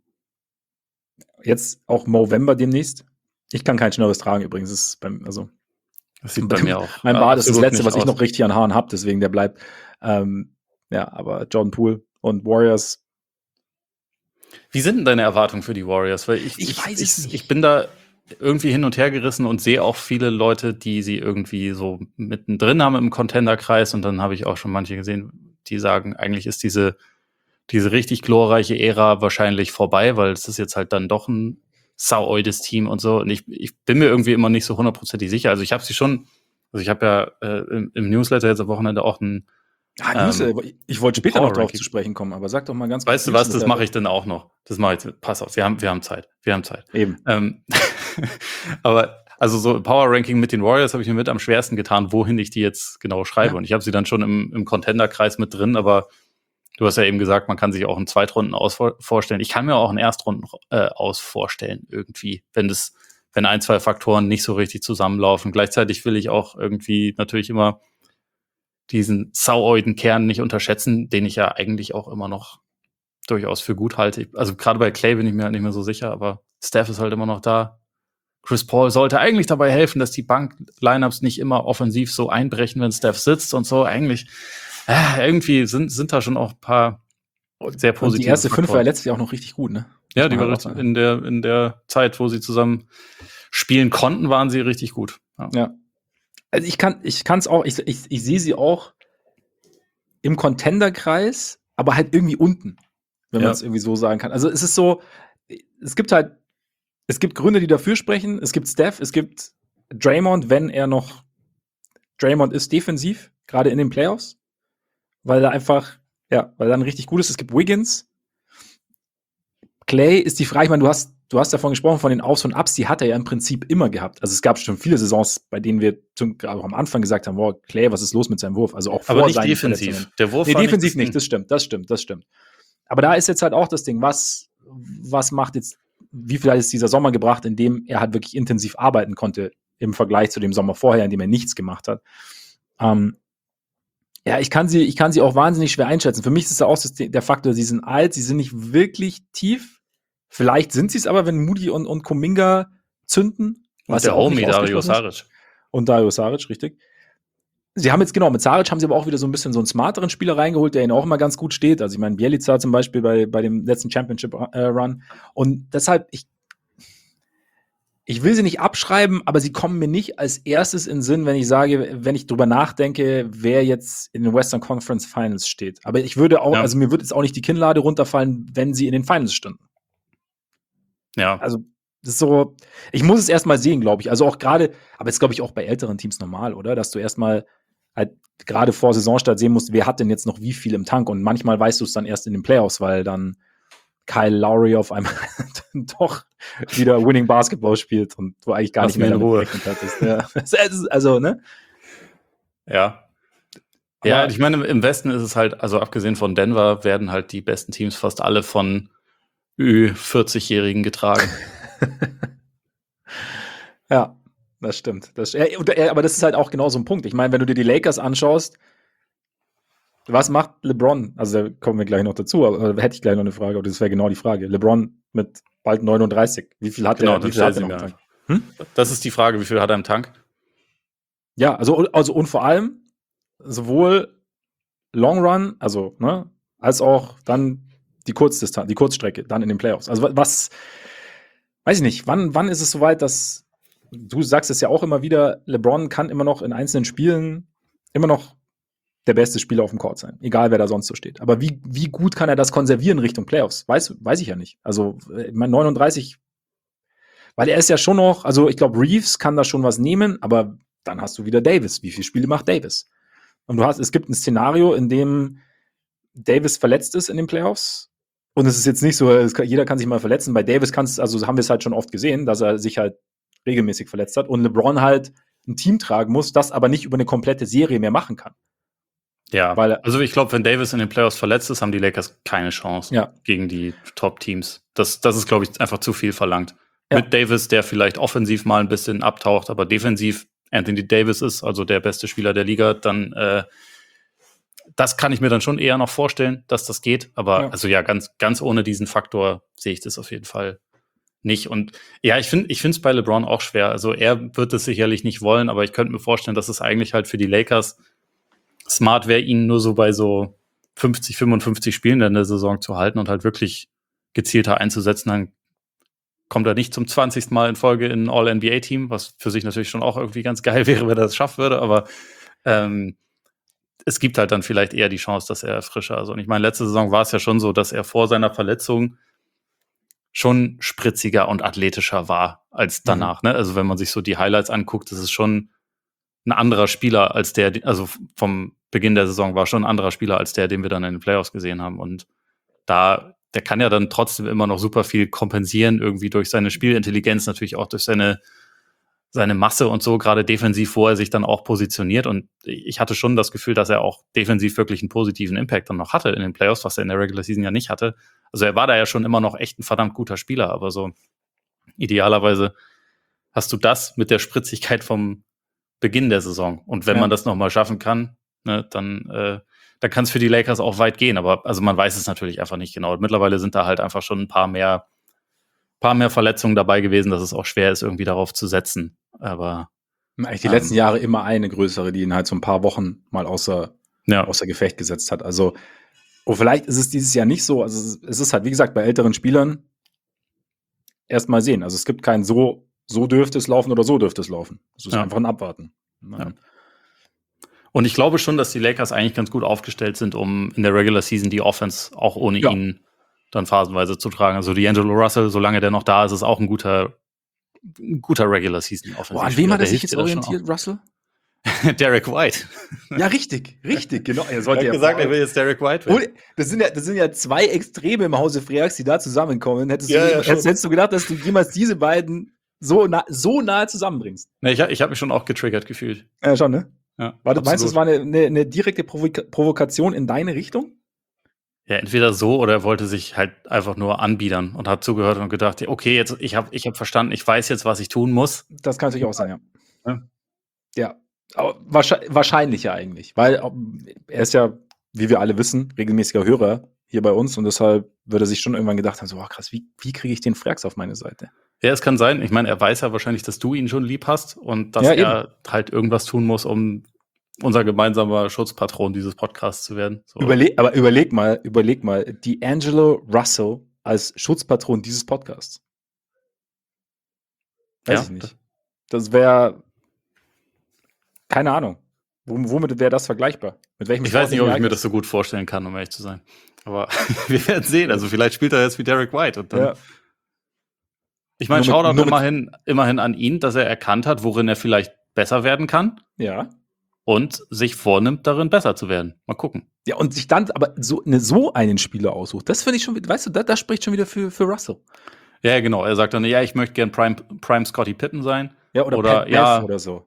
Jetzt auch Movember demnächst. Ich kann kein Schnörres tragen übrigens, das sieht bei mir auch. Mein Bart ist das Letzte, was ich noch richtig an Haaren habe, deswegen der bleibt. Aber Jordan Poole und Warriors. Wie sind denn deine Erwartungen für die Warriors? Weil ich weiß es nicht. Ich bin da irgendwie hin und her gerissen und sehe auch viele Leute, die sie irgendwie so mittendrin haben im Contender-Kreis. Und dann habe ich auch schon manche gesehen, die sagen, eigentlich ist diese richtig glorreiche Ära wahrscheinlich vorbei, weil es ist jetzt halt dann doch ein sauoides Team und so. Und ich bin mir irgendwie immer nicht so 100% sicher. Also ich habe sie schon, ich habe ja im Newsletter jetzt am Wochenende auch ein ich wollte später noch drauf zu sprechen kommen, aber sag doch mal ganz kurz. Weißt du was, das mache ich dann auch noch. Das mache ich, pass auf, wir haben Zeit. Eben. Aber also so Power-Ranking mit den Warriors habe ich mir mit am schwersten getan, wohin ich die jetzt genau schreibe. Ja. Und ich habe sie dann schon im Contender-Kreis mit drin, aber du hast ja eben gesagt, man kann sich auch einen Zweitrunden aus vorstellen. Ich kann mir auch einen Erstrunden aus vorstellen irgendwie, wenn 1, 2 Faktoren nicht so richtig zusammenlaufen. Gleichzeitig will ich auch irgendwie natürlich immer diesen sauoiden Kern nicht unterschätzen, den ich ja eigentlich auch immer noch durchaus für gut halte. Also gerade bei Clay bin ich mir halt nicht mehr so sicher, aber Steph ist halt immer noch da. Chris Paul sollte eigentlich dabei helfen, dass die Bank-Lineups nicht immer offensiv so einbrechen, wenn Steph sitzt und so. Eigentlich irgendwie sind da schon auch ein paar sehr positive. Und die erste 5 war letztlich auch noch richtig gut, ne? Ja, die war richtig, in der Zeit, wo sie zusammen spielen konnten, waren sie richtig gut. Ja. Also ich kann's auch, ich sehe sie auch im Contender-Kreis, aber halt irgendwie unten, wenn man es irgendwie so sagen kann. Also es ist so, es gibt Gründe, die dafür sprechen. Es gibt Steph, es gibt Draymond, Draymond ist defensiv, gerade in den Playoffs, weil er ein richtig gut ist. Es gibt Wiggins. Clay ist die Frage, ich meine, du hast davon gesprochen, von den Aufs und Ups, die hat er ja im Prinzip immer gehabt. Also es gab schon viele Saisons, bei denen wir auch am Anfang gesagt haben, wow, Clay, was ist los mit seinem Wurf? Also auch aber vor nicht defensiv. Der Wurf defensiv nicht, das stimmt. Aber da ist jetzt halt auch das Ding, was wie viel hat jetzt dieser Sommer gebracht, in dem er halt wirklich intensiv arbeiten konnte im Vergleich zu dem Sommer vorher, in dem er nichts gemacht hat. Ja, ich kann sie auch wahnsinnig schwer einschätzen. Für mich ist es auch der Faktor, sie sind alt, sie sind nicht wirklich tief. Vielleicht sind sie es aber, wenn Moody und Kuminga zünden. Und der Homie Dario Saric. Und Dario Saric, richtig. Sie haben jetzt, genau, mit Saric haben sie aber auch wieder so ein bisschen so einen smarteren Spieler reingeholt, der ihnen auch immer ganz gut steht. Also ich meine, Bjelica zum Beispiel bei dem letzten Championship-Run. Und deshalb, ich will sie nicht abschreiben, aber sie kommen mir nicht als erstes in den Sinn, wenn ich drüber nachdenke, wer jetzt in den Western Conference Finals steht. Aber ich würde auch, also mir würde jetzt auch nicht die Kinnlade runterfallen, wenn sie in den Finals stünden. Ja. Also, das ist so, ich muss es erstmal sehen, glaube ich. Also auch gerade, aber jetzt glaube ich auch bei älteren Teams normal, oder? Dass du erstmal halt gerade vor Saisonstart sehen musst, wer hat denn jetzt noch wie viel im Tank? Und manchmal weißt du es dann erst in den Playoffs, weil dann Kyle Lowry auf einmal doch wieder Winning Basketball spielt und du eigentlich gar nicht mehr damit gerechnet hattest. Ja. Also, ne? Ja. Aber ja, ich meine, im Westen ist es halt, also abgesehen von Denver, werden halt die besten Teams fast alle von 40-Jährigen getragen. Ja, das stimmt. Aber das ist halt auch genau so ein Punkt. Ich meine, wenn du dir die Lakers anschaust, was macht LeBron? Also da kommen wir gleich noch dazu, aber hätte ich gleich noch eine Frage, oder das wäre genau die Frage. LeBron mit bald 39. Wie viel hat er? Wie viel hat er noch im Tank? Das ist die Frage, wie viel hat er im Tank? Ja, also und vor allem sowohl Long Run, also, ne, als auch dann die Kurzstrecke, dann in den Playoffs. Also weiß ich nicht, wann ist es soweit, dass, du sagst es ja auch immer wieder, LeBron kann immer noch in einzelnen Spielen immer noch der beste Spieler auf dem Court sein, egal wer da sonst so steht. Aber wie gut kann er das konservieren Richtung Playoffs? Weiß ich ja nicht. Also, ich meine, 39, weil er ist ja schon noch, also ich glaube, Reeves kann da schon was nehmen, aber dann hast du wieder Davis. Wie viele Spiele macht Davis? Und es gibt ein Szenario, in dem Davis verletzt ist in den Playoffs. Und es ist jetzt nicht so, jeder kann sich mal verletzen. Bei Davis haben wir es halt schon oft gesehen, dass er sich halt regelmäßig verletzt hat und LeBron halt ein Team tragen muss, das aber nicht über eine komplette Serie mehr machen kann. Ja, also ich glaube, wenn Davis in den Playoffs verletzt ist, haben die Lakers keine Chance gegen die Top-Teams. Das ist, glaube ich, einfach zu viel verlangt. Ja. Mit Davis, der vielleicht offensiv mal ein bisschen abtaucht, aber defensiv Anthony Davis ist, also der beste Spieler der Liga, dann das kann ich mir dann schon eher noch vorstellen, dass das geht. Aber also ja, ganz ohne diesen Faktor sehe ich das auf jeden Fall nicht. Und ja, ich finde es bei LeBron auch schwer. Also er wird es sicherlich nicht wollen, aber ich könnte mir vorstellen, dass es eigentlich halt für die Lakers smart wäre, ihn nur so bei so 50, 55 Spielen in der Saison zu halten und halt wirklich gezielter einzusetzen. Dann kommt er nicht zum 20. Mal in Folge in ein All-NBA-Team, was für sich natürlich schon auch irgendwie ganz geil wäre, wenn er das schaffen würde, aber es gibt halt dann vielleicht eher die Chance, dass er frischer ist. Und ich meine, letzte Saison war es ja schon so, dass er vor seiner Verletzung schon spritziger und athletischer war als danach. Ne? Also wenn man sich so die Highlights anguckt, das ist schon ein anderer Spieler als also vom Beginn der Saison war schon ein anderer Spieler als den wir dann in den Playoffs gesehen haben. Und der kann ja dann trotzdem immer noch super viel kompensieren, irgendwie durch seine Spielintelligenz, natürlich auch durch seine Masse und so, gerade defensiv, wo er sich dann auch positioniert. Und ich hatte schon das Gefühl, dass er auch defensiv wirklich einen positiven Impact dann noch hatte in den Playoffs, was er in der Regular Season ja nicht hatte. Also er war da ja schon immer noch echt ein verdammt guter Spieler, aber so idealerweise hast du das mit der Spritzigkeit vom Beginn der Saison. Und wenn man das nochmal schaffen kann, ne, dann kann es für die Lakers auch weit gehen. Aber also man weiß es natürlich einfach nicht genau. Und mittlerweile sind da halt einfach schon ein paar mehr Verletzungen dabei gewesen, dass es auch schwer ist, irgendwie darauf zu setzen. Aber eigentlich die letzten Jahre immer eine größere, die ihn halt so ein paar Wochen mal außer Gefecht gesetzt hat. Also, vielleicht ist es dieses Jahr nicht so. Also es ist halt, wie gesagt, bei älteren Spielern erst mal sehen. Also es gibt kein so dürfte es laufen oder so dürfte es laufen. Es ist einfach ein Abwarten. Ja. Und ich glaube schon, dass die Lakers eigentlich ganz gut aufgestellt sind, um in der Regular Season die Offense auch ohne ihn dann phasenweise zu tragen. Also D'Angelo Russell, solange der noch da ist, ist auch ein guter Regular Season Offense. An wem hat er sich jetzt orientiert, Russell? Derek White. Ja, richtig, genau. Er hat gesagt, er will jetzt Derek White werden. Das sind ja zwei Extreme im Hause Freaks, die da zusammenkommen. Hättest du gedacht, dass du jemals diese beiden so nahe zusammenbringst? Ne, ich habe mich schon auch getriggert gefühlt. Ja, schon, ne? Ja, meinst du, es war eine direkte Provokation in deine Richtung? Ja, entweder so oder er wollte sich halt einfach nur anbiedern und hat zugehört und gedacht, okay, jetzt ich hab verstanden, ich weiß jetzt, was ich tun muss. Das kann natürlich auch sein, ja. Ja, aber wahrscheinlich ja eigentlich, weil er ist ja, wie wir alle wissen, regelmäßiger Hörer hier bei uns und deshalb würde er sich schon irgendwann gedacht haben, so, krass, wie kriege ich den Frax auf meine Seite? Ja, es kann sein. Ich meine, er weiß ja wahrscheinlich, dass du ihn schon lieb hast und dass er halt irgendwas tun muss, um unser gemeinsamer Schutzpatron dieses Podcasts zu werden. So. Überleg mal, D'Angelo Russell als Schutzpatron dieses Podcasts. Weiß ich nicht. Das wäre, keine Ahnung. Womit wäre das vergleichbar? Mit welchem Ich weiß nicht, ob ich mir das so gut vorstellen kann, um ehrlich zu sein. Aber wir werden sehen. Also vielleicht spielt er jetzt wie Derek White. Und dann Ich meine, Shoutout immerhin an ihn, dass er erkannt hat, worin er vielleicht besser werden kann. Ja. Und sich vornimmt, darin besser zu werden. Mal gucken. Ja, und sich dann aber so einen Spieler aussucht. Das finde ich schon, weißt du, das spricht schon wieder für Russell. Ja, genau. Er sagt dann, ja, ich möchte gern Prime Scottie Pippen sein. Ja, oder Pat Bev oder so.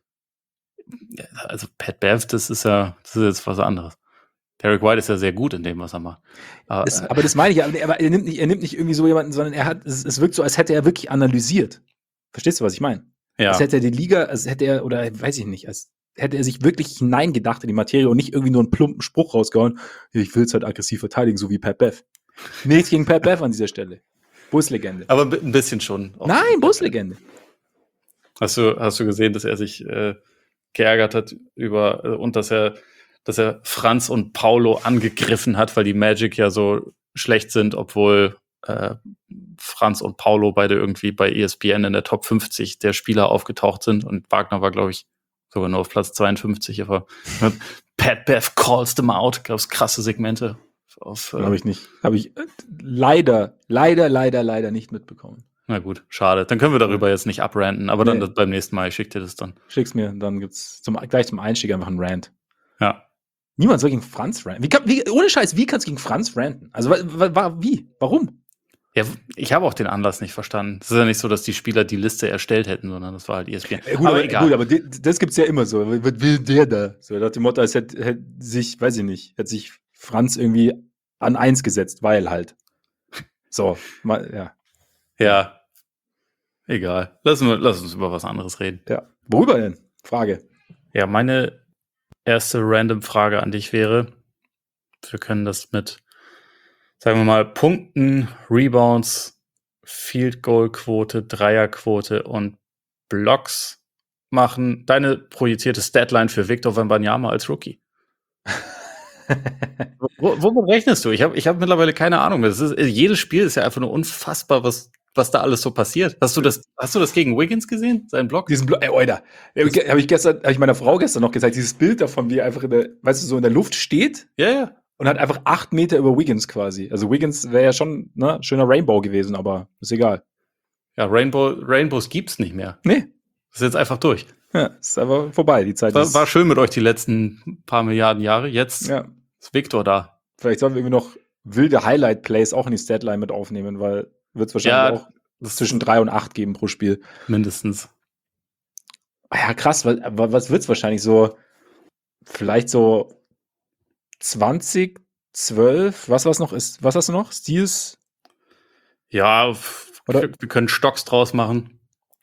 Ja, also Pat Bev, das ist jetzt was anderes. Derek White ist ja sehr gut in dem, was er macht. Aber das meine ich ja. Aber er nimmt nicht irgendwie so jemanden, sondern es wirkt so, als hätte er wirklich analysiert. Verstehst du, was ich meine? Ja. Als hätte er die Liga, oder weiß ich nicht, als hätte er sich wirklich hineingedacht in die Materie und nicht irgendwie nur einen plumpen Spruch rausgehauen. Ich will es halt aggressiv verteidigen, so wie Pat Bev. Nichts gegen Pat Bev an dieser Stelle. Buslegende. Aber ein bisschen schon. Nein, Buslegende. Hast du gesehen, dass er sich geärgert hat und dass er Franz und Paulo angegriffen hat, weil die Magic ja so schlecht sind, obwohl Franz und Paulo beide irgendwie bei ESPN in der Top 50 der Spieler aufgetaucht sind und Wagner war, glaube ich, sogar nur auf Platz 52. Aber Pat Bev calls them out. Gab es krasse Segmente. Habe ich nicht. Habe ich leider nicht mitbekommen. Na gut, schade. Dann können wir darüber jetzt nicht abranten, aber dann beim nächsten Mal, ich schick dir das dann. Schick's mir, dann gibt's gleich zum Einstieg einfach einen Rant. Ja. Niemand soll gegen Franz ranten. Ohne Scheiß, wie kannst du gegen Franz ranten? Also, wie? Warum? Ja, ich habe auch den Anlass nicht verstanden. Es ist ja nicht so, dass die Spieler die Liste erstellt hätten, sondern das war halt ESPN. Aber egal. Gut, aber das gibt's ja immer so. Was will der da? So, nach dem Motto, als hätte sich Franz irgendwie an 1 gesetzt, weil halt. So, ja. Ja. Egal. Lass uns über was anderes reden. Ja. Worüber denn? Frage. Ja, meine erste random Frage an dich wäre, wir können das mit, sagen wir mal, Punkten, Rebounds, Field Goal Quote, Dreierquote und Blocks machen. Deine projizierte Statline für Victor Wembanyama als Rookie. Womit rechnest du? Ich hab mittlerweile keine Ahnung mehr. Jedes Spiel ist ja einfach nur unfassbar, was da alles so passiert. Hast du das gegen Wiggins gesehen? Seinen Block? Diesen Block, Alter. Habe ich meiner Frau gestern noch gezeigt, dieses Bild davon, wie er einfach so in der Luft steht. Ja. Und hat einfach 8 Meter über Wiggins quasi. Also Wiggins wäre ja schon, ne, schöner Rainbow gewesen, aber ist egal. Ja, Rainbows gibt's nicht mehr. Nee. Ist jetzt einfach durch. Ja, ist einfach vorbei, die Zeit. War schön mit euch die letzten paar Milliarden Jahre. Jetzt ist Victor da. Vielleicht sollten wir irgendwie noch wilde Highlight-Plays auch in die Statline mit aufnehmen, weil wird es wahrscheinlich auch zwischen 3 und 8 geben pro Spiel. Mindestens. Ja, krass, was wird's wahrscheinlich so? Vielleicht so 20, 12, was noch ist? Was hast du noch? Steals? Ja, wir können Stocks draus machen.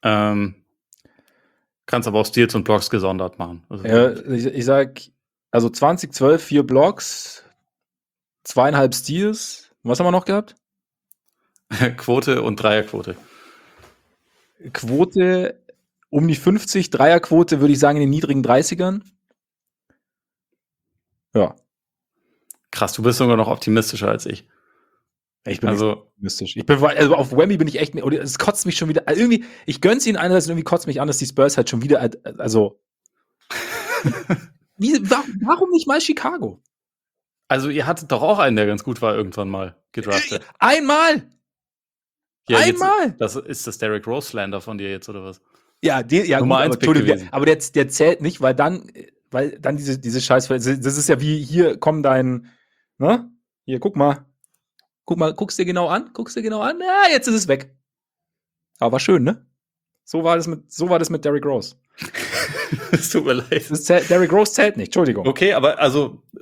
Kannst aber auch Steals und Blocks gesondert machen. Also ich sag, also 20, 12, 4 Blocks, 2,5 Steals. Was haben wir noch gehabt? Quote und Dreierquote. Quote um die 50, Dreierquote würde ich sagen in den niedrigen 30ern. Ja. Krass, du bist sogar noch optimistischer als ich. Ich bin optimistisch. Also auf Wemby bin ich echt, oder es kotzt mich schon wieder, also irgendwie, ich gönn's ihnen einerseits und irgendwie kotzt mich an, dass die Spurs halt schon wieder, also warum nicht mal Chicago? Also ihr hattet doch auch einen, der ganz gut war, irgendwann mal gedraftet. Einmal! Ja, einmal! Ist das Derrick Rose Slander von dir jetzt, oder was? Ja, Nummer 1 Pick gewesen. Aber der zählt nicht, weil dann diese Scheiß, das ist ja wie, hier, komm ne? Hier, guck mal, guck's dir genau an, ja, jetzt ist es weg. Aber war schön, ne? So war das mit Derrick Rose. Es tut mir leid. Derrick Rose zählt nicht, Entschuldigung. Okay, aber also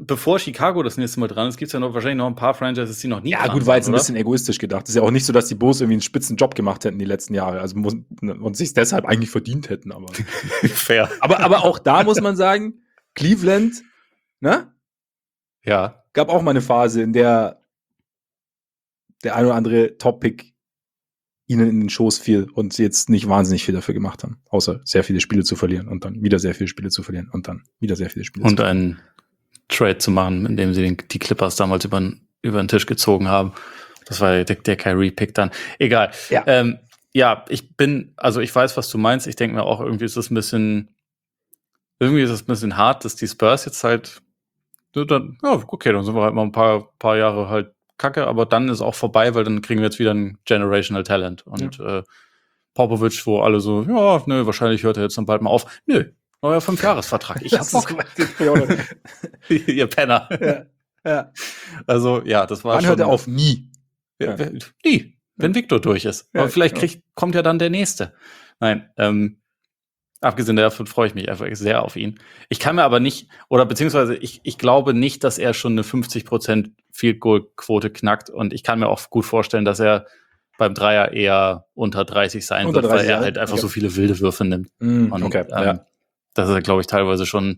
bevor Chicago das nächste Mal dran ist, gibt es ja wahrscheinlich noch ein paar Franchises, die noch nie dran sind. Ja, gut, war jetzt ein bisschen egoistisch gedacht. Das ist ja auch nicht so, dass die Bulls irgendwie einen spitzen Job gemacht hätten die letzten Jahre. Also und sich deshalb eigentlich verdient hätten. Aber fair. Aber auch da muss man sagen, Cleveland, ne? Ja. Gab auch mal eine Phase, in der der ein oder andere Top-Pick ihnen in den Schoß fiel und sie jetzt nicht wahnsinnig viel dafür gemacht haben, außer sehr viele Spiele zu verlieren und dann wieder sehr viele Spiele zu verlieren und dann wieder sehr viele Spiele zu verlieren. Und einen Trade zu machen, indem sie die Clippers damals über den Tisch gezogen haben. Das war der Kyrie-Pick dann. Egal. Ja. Ich weiß, was du meinst. Ich denke mir auch, irgendwie ist es ein bisschen hart, dass die Spurs jetzt halt dann sind wir halt mal ein paar Jahre halt kacke, aber dann ist auch vorbei, weil dann kriegen wir jetzt wieder ein Generational Talent. Und Popovich, wo alle so, wahrscheinlich hört er jetzt dann bald mal auf. Nö, neuer 5-Jahres-Vertrag. Ich hab Bock. Ihr Penner. Ja. Also, das war Wann hört er auf? Nie. Nie, wenn Victor durch ist. Aber vielleicht kommt ja dann der Nächste. Nein, abgesehen davon freue ich mich einfach sehr auf ihn. Ich kann mir aber nicht, oder beziehungsweise ich glaube nicht, dass er schon eine 50% Field-Goal-Quote knackt und ich kann mir auch gut vorstellen, dass er beim Dreier eher unter 30 sein wird, weil er halt einfach so viele wilde Würfe nimmt. Und das ist, glaube ich, teilweise schon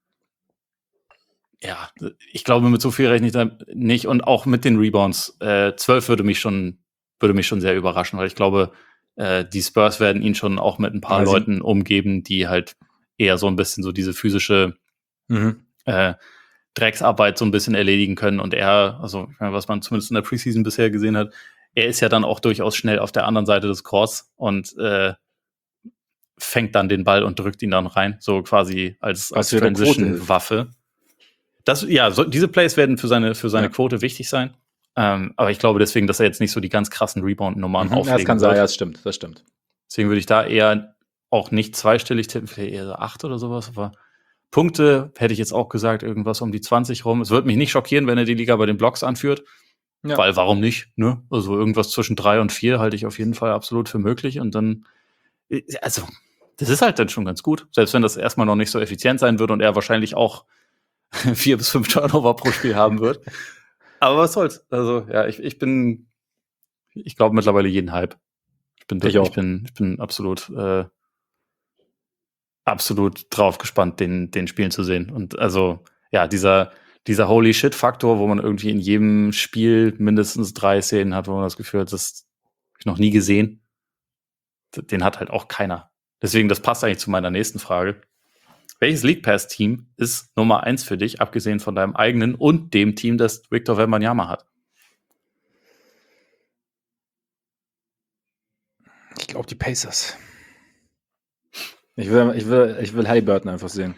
ich glaube, mit so viel rechne ich da nicht und auch mit den Rebounds. 12 würde mich schon sehr überraschen, weil ich glaube, die Spurs werden ihn schon auch mit ein paar Leuten umgeben, die halt eher so ein bisschen so diese physische Drecksarbeit so ein bisschen erledigen können. Und er, also was man zumindest in der Preseason bisher gesehen hat, er ist ja dann auch durchaus schnell auf der anderen Seite des Courts und fängt dann den Ball und drückt ihn dann rein, so quasi als Transition-Waffe. Diese Plays werden für seine Quote wichtig sein. Aber ich glaube deswegen, dass er jetzt nicht so die ganz krassen Rebound-Nummern auflegen wird. Das kann sein, das stimmt. Deswegen würde ich da eher auch nicht zweistellig tippen, vielleicht eher so 8 oder sowas. Aber Punkte hätte ich jetzt auch gesagt, irgendwas um die 20 rum. Es würde mich nicht schockieren, wenn er die Liga bei den Blocks anführt. Ja. Weil warum nicht? Ne? Also irgendwas zwischen 3 und 4 halte ich auf jeden Fall absolut für möglich. Und dann, also das ist halt dann schon ganz gut. Selbst wenn das erstmal noch nicht so effizient sein wird und er wahrscheinlich auch 4 bis 5 Turnover pro Spiel haben wird. Aber was soll's? Also, ich glaube mittlerweile jeden Hype. Ich bin absolut drauf gespannt, den Spielen zu sehen. Und also, dieser Holy Shit-Faktor, wo man irgendwie in jedem Spiel mindestens 3 Szenen hat, wo man das Gefühl hat, das habe ich noch nie gesehen. Den hat halt auch keiner. Deswegen, das passt eigentlich zu meiner nächsten Frage. Welches League Pass-Team ist Nummer 1 für dich, abgesehen von deinem eigenen und dem Team, das Victor Wembanyama hat? Ich glaube, die Pacers. Ich will Halliburton einfach sehen.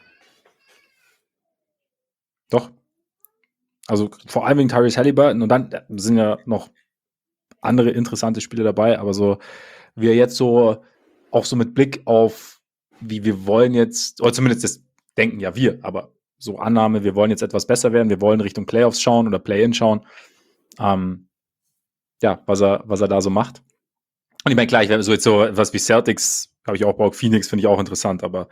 Doch. Also vor allem wegen Tyrese Halliburton und dann sind ja noch andere interessante Spiele dabei, aber so wie er jetzt so auch so mit Blick auf wie wir wollen jetzt, oder zumindest das denken ja wir, aber so Annahme, wir wollen jetzt etwas besser werden, wir wollen Richtung Playoffs schauen oder Play-In schauen. Was er da so macht. Und ich meine, klar, ich werde so jetzt so etwas wie Celtics, habe ich auch Bock, Phoenix finde ich auch interessant, aber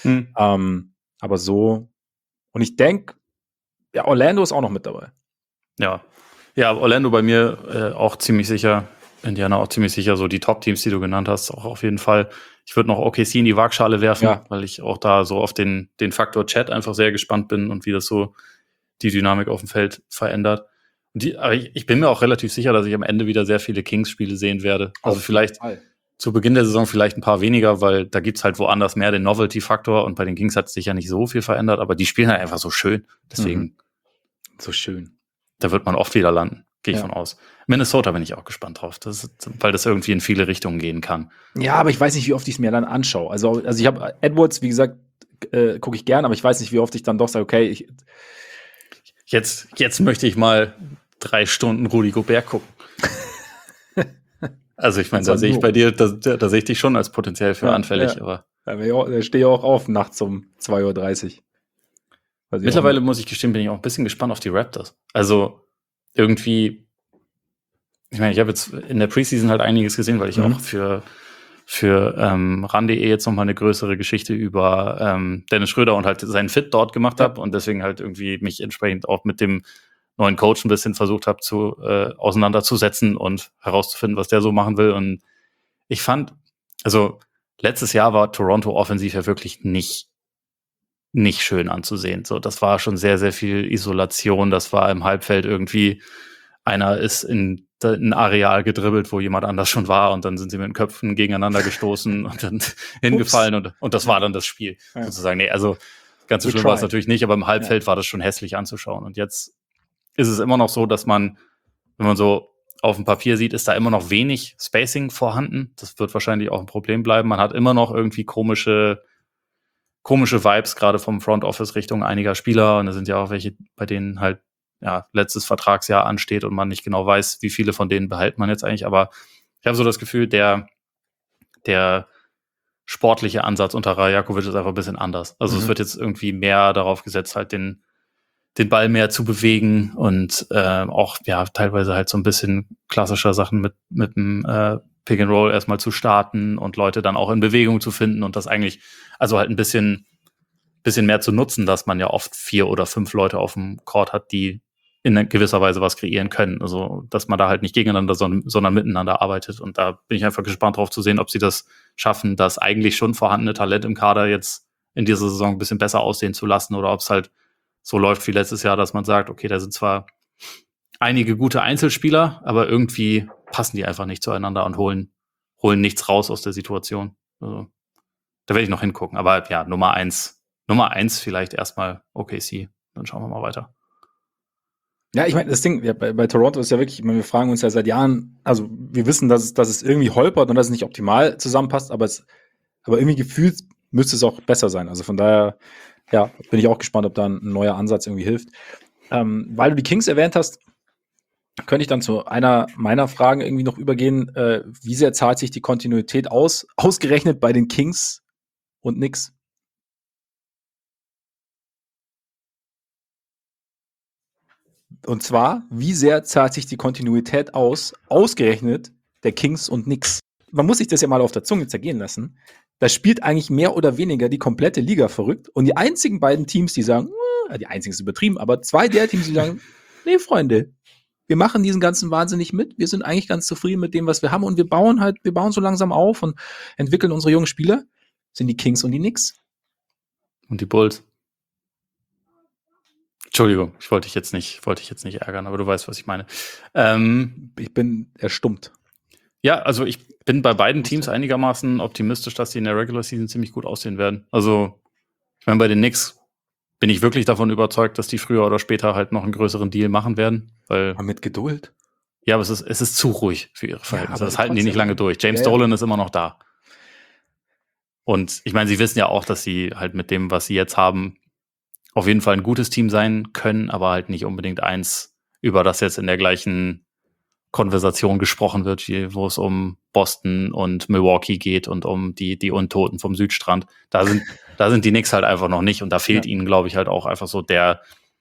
so, und ich denke, Orlando ist auch noch mit dabei. Ja, Orlando bei mir auch ziemlich sicher. Indiana auch ziemlich sicher, so die Top-Teams, die du genannt hast, auch auf jeden Fall. Ich würde noch OKC in die Waagschale werfen, weil ich auch da so auf den Faktor Chat einfach sehr gespannt bin und wie das so die Dynamik auf dem Feld verändert. Aber ich bin mir auch relativ sicher, dass ich am Ende wieder sehr viele Kings-Spiele sehen werde. Also vielleicht zu Beginn der Saison vielleicht ein paar weniger, weil da gibt's halt woanders mehr den Novelty-Faktor und bei den Kings hat sich ja nicht so viel verändert, aber die spielen halt einfach so schön. Deswegen so schön. Da wird man oft wieder landen. Gehe ich von aus. Minnesota bin ich auch gespannt drauf, weil das irgendwie in viele Richtungen gehen kann. Ja, aber ich weiß nicht, wie oft ich es mir dann anschaue. Also ich habe Edwards, wie gesagt, gucke ich gern, aber ich weiß nicht, wie oft ich dann doch sage, okay, Jetzt möchte ich mal 3 Stunden Rudy Gobert gucken. Also ich meine, da sehe ich bei dir, da sehe ich dich schon als potenziell für anfällig. Aber da stehe ich auch auf nachts um 2:30 Uhr. Mittlerweile muss ich gestehen, bin ich auch ein bisschen gespannt auf die Raptors. Also irgendwie, ich meine, ich habe jetzt in der Preseason halt einiges gesehen, weil ich auch für RAN.de jetzt nochmal eine größere Geschichte über Dennis Schröder und halt seinen Fit dort gemacht habe und deswegen halt irgendwie mich entsprechend auch mit dem neuen Coach ein bisschen versucht habe auseinanderzusetzen und herauszufinden, was der so machen will. Und ich fand, also letztes Jahr war Toronto offensiv ja wirklich nicht schön anzusehen. So, das war schon sehr, sehr viel Isolation. Das war im Halbfeld irgendwie, einer ist in ein Areal gedribbelt, wo jemand anders schon war und dann sind sie mit den Köpfen gegeneinander gestoßen und dann hingefallen und das war dann das Spiel. Ja. Sozusagen. Nee, also ganz so schlimm war es natürlich nicht, aber im Halbfeld war das schon hässlich anzuschauen. Und jetzt ist es immer noch so, dass man, wenn man so auf dem Papier sieht, ist da immer noch wenig Spacing vorhanden. Das wird wahrscheinlich auch ein Problem bleiben. Man hat immer noch irgendwie komische Vibes, gerade vom Front Office Richtung einiger Spieler. Und da sind ja auch welche, bei denen halt letztes Vertragsjahr ansteht und man nicht genau weiß, wie viele von denen behält man jetzt eigentlich. Aber ich habe so das Gefühl, der sportliche Ansatz unter Rajakovic ist einfach ein bisschen anders. Also es wird jetzt irgendwie mehr darauf gesetzt, halt den Ball mehr zu bewegen und auch teilweise halt so ein bisschen klassischer Sachen mit dem Pick and Roll erstmal zu starten und Leute dann auch in Bewegung zu finden und das eigentlich, also halt ein bisschen mehr zu nutzen, dass man ja oft 4 oder 5 Leute auf dem Court hat, die in gewisser Weise was kreieren können. Also, dass man da halt nicht gegeneinander, sondern miteinander arbeitet. Und da bin ich einfach gespannt drauf zu sehen, ob sie das schaffen, das eigentlich schon vorhandene Talent im Kader jetzt in dieser Saison ein bisschen besser aussehen zu lassen oder ob es halt so läuft wie letztes Jahr, dass man sagt, okay, da sind zwar einige gute Einzelspieler, aber irgendwie passen die einfach nicht zueinander und holen nichts raus aus der Situation. Also, da werde ich noch hingucken. Aber ja, Nummer eins vielleicht erstmal OKC. Dann schauen wir mal weiter. Ja, ich meine, das Ding bei Toronto ist ja wirklich, ich meine, wir fragen uns ja seit Jahren, also wir wissen, dass es irgendwie holpert und dass es nicht optimal zusammenpasst, aber irgendwie gefühlt müsste es auch besser sein. Also von daher, ja, bin ich auch gespannt, ob da ein neuer Ansatz irgendwie hilft. Weil du die Kings erwähnt hast, könnte ich dann zu einer meiner Fragen irgendwie noch übergehen. Wie sehr zahlt sich die Kontinuität ausgerechnet bei den Kings und Knicks? Und zwar, wie sehr zahlt sich die Kontinuität ausgerechnet der Kings und Knicks? Man muss sich das ja mal auf der Zunge zergehen lassen. Da spielt eigentlich mehr oder weniger die komplette Liga verrückt. Und die einzigen beiden Teams, die sagen, die einzigen ist übertrieben, aber 2 der Teams, die sagen, nee, Freunde, wir machen diesen ganzen Wahnsinn nicht mit. Wir sind eigentlich ganz zufrieden mit dem, was wir haben. Und wir bauen so langsam auf und entwickeln unsere jungen Spieler. Sind die Kings und die Knicks. Und die Bulls. Entschuldigung, ich wollte dich jetzt nicht ärgern, aber du weißt, was ich meine. Ich bin erstummt. Ja, also ich bin bei beiden Teams einigermaßen optimistisch, dass die in der Regular Season ziemlich gut aussehen werden. Also, ich meine, bei den Knicks bin ich wirklich davon überzeugt, dass die früher oder später halt noch einen größeren Deal machen werden. Aber mit Geduld. Ja, aber es ist zu ruhig für ihre Verhältnisse. Ja, das halten die nicht lange durch. James Dolan ist immer noch da. Und ich meine, sie wissen ja auch, dass sie halt mit dem, was sie jetzt haben, auf jeden Fall ein gutes Team sein können, aber halt nicht unbedingt eins, über das jetzt in der gleichen Konversation gesprochen wird, wo es um Boston und Milwaukee geht und um die Untoten vom Südstrand. Da sind die Knicks halt einfach noch nicht und da fehlt ihnen, glaube ich, halt auch einfach so der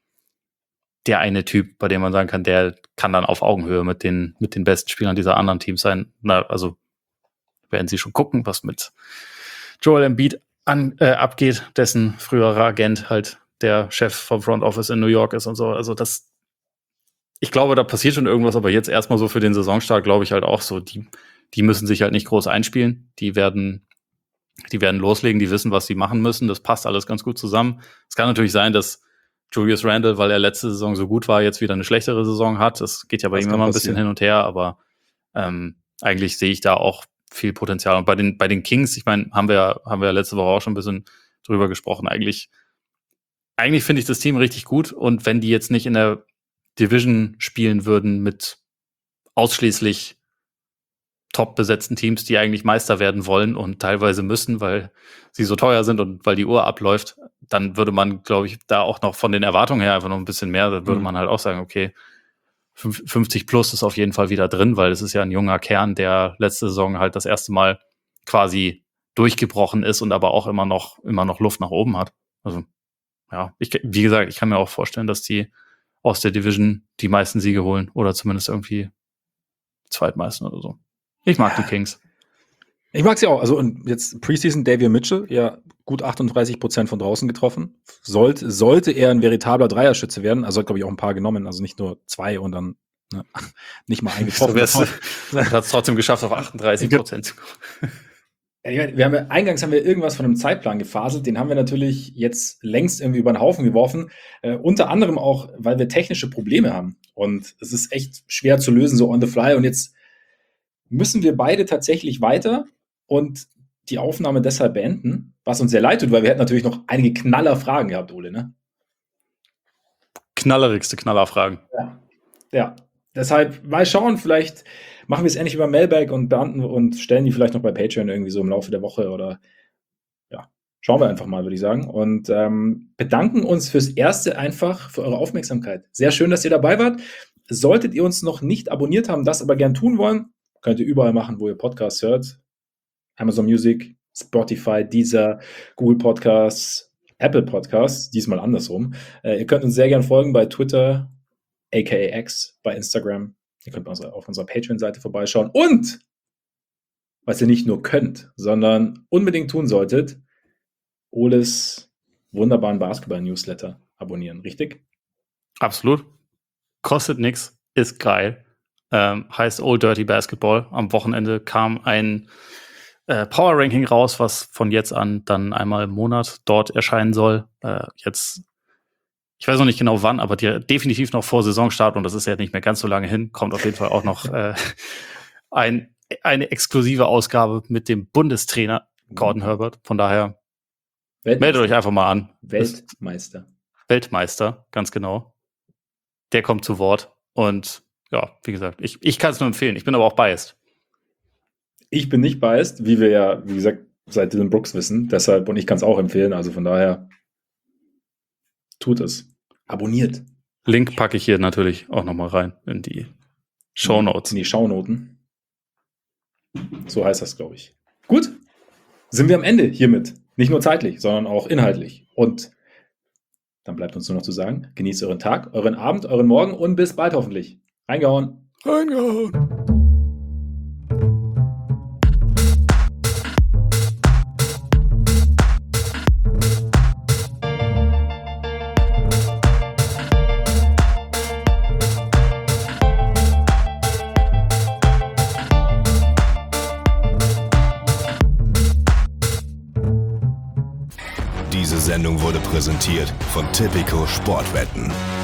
eine Typ, bei dem man sagen kann, der kann dann auf Augenhöhe mit den besten Spielern dieser anderen Teams sein. Also werden sie schon gucken, was mit Joel Embiid abgeht, dessen früherer Agent halt der Chef vom Front Office in New York ist und so. Also ich glaube, da passiert schon irgendwas, aber jetzt erstmal so für den Saisonstart glaube ich halt auch so, die müssen sich halt nicht groß einspielen. Die werden loslegen, die wissen, was sie machen müssen. Das passt alles ganz gut zusammen. Es kann natürlich sein, dass Julius Randle, weil er letzte Saison so gut war, jetzt wieder eine schlechtere Saison hat. Das geht ja bei ihm immer ein bisschen hin und her, aber eigentlich sehe ich da auch viel Potenzial. Und bei den Kings, ich meine, haben wir letzte Woche auch schon ein bisschen drüber gesprochen. Eigentlich finde ich das Team richtig gut und wenn die jetzt nicht in der Division spielen würden mit ausschließlich top besetzten Teams, die eigentlich Meister werden wollen und teilweise müssen, weil sie so teuer sind und weil die Uhr abläuft, dann würde man, glaube ich, da auch noch von den Erwartungen her einfach noch ein bisschen mehr, dann würde man halt auch sagen, okay, 50 plus ist auf jeden Fall wieder drin, weil es ist ja ein junger Kern, der letzte Saison halt das erste Mal quasi durchgebrochen ist und aber auch immer noch Luft nach oben hat. Also ja, wie gesagt, ich kann mir auch vorstellen, dass die aus der Division die meisten Siege holen oder zumindest irgendwie Zweitmeisten oder so. Ich mag die Kings. Ich mag sie auch. Also und jetzt Preseason Davion Mitchell, ja gut 38% von draußen getroffen. Sollte er ein veritabler Dreierschütze werden. Also hat, glaube ich, auch ein paar genommen. Also nicht nur 2 und dann nicht mal eingetroffen. Er hat es trotzdem geschafft, auf 38% zu kommen. Eingangs haben wir irgendwas von einem Zeitplan gefaselt. Den haben wir natürlich jetzt längst irgendwie über den Haufen geworfen. Unter anderem auch, weil wir technische Probleme haben. Und es ist echt schwer zu lösen, so on the fly. Und jetzt müssen wir beide tatsächlich weiter und die Aufnahme deshalb beenden, was uns sehr leid tut, weil wir hätten natürlich noch einige Knallerfragen gehabt, Ole, ne? Knallerigste Knallerfragen. Ja. Deshalb mal schauen, vielleicht machen wir es endlich über Mailbag und beantworten und stellen die vielleicht noch bei Patreon irgendwie so im Laufe der Woche oder ja, schauen wir einfach mal, würde ich sagen. Und bedanken uns fürs Erste einfach für eure Aufmerksamkeit. Sehr schön, dass ihr dabei wart. Solltet ihr uns noch nicht abonniert haben, das aber gern tun wollen, könnt ihr überall machen, wo ihr Podcasts hört. Amazon Music, Spotify, Deezer, Google Podcasts, Apple Podcasts, diesmal andersrum. Ihr könnt uns sehr gern folgen bei Twitter, aka X, bei Instagram. Ihr könnt auf unserer Patreon-Seite vorbeischauen. Und, was ihr nicht nur könnt, sondern unbedingt tun solltet, Oles wunderbaren Basketball-Newsletter abonnieren, richtig? Absolut. Kostet nichts, ist geil. Heißt Old Dirty Basketball. Am Wochenende kam ein Power Ranking raus, was von jetzt an dann einmal im Monat dort erscheinen soll. Jetzt, ich weiß noch nicht genau wann, aber definitiv noch vor Saisonstart, und das ist ja nicht mehr ganz so lange hin, kommt auf jeden Fall auch noch eine exklusive Ausgabe mit dem Bundestrainer Gordon Herbert. Von daher meldet euch einfach mal an. Weltmeister, ganz genau. Der kommt zu Wort. Und ja, wie gesagt, ich kann es nur empfehlen. Ich bin aber auch biased. Ich bin nicht biased, wie wir ja, wie gesagt, seit Dylan Brooks wissen. Deshalb, und ich kann es auch empfehlen. Also von daher, tut es. Abonniert. Link packe ich hier natürlich auch nochmal rein in die Shownotes. In die Shownoten. So heißt das, glaube ich. Gut. Sind wir am Ende hiermit. Nicht nur zeitlich, sondern auch inhaltlich. Und dann bleibt uns nur noch zu sagen, genießt euren Tag, euren Abend, euren Morgen und bis bald hoffentlich. Reingehauen. Diese Sendung wurde präsentiert von Tipico Sportwetten.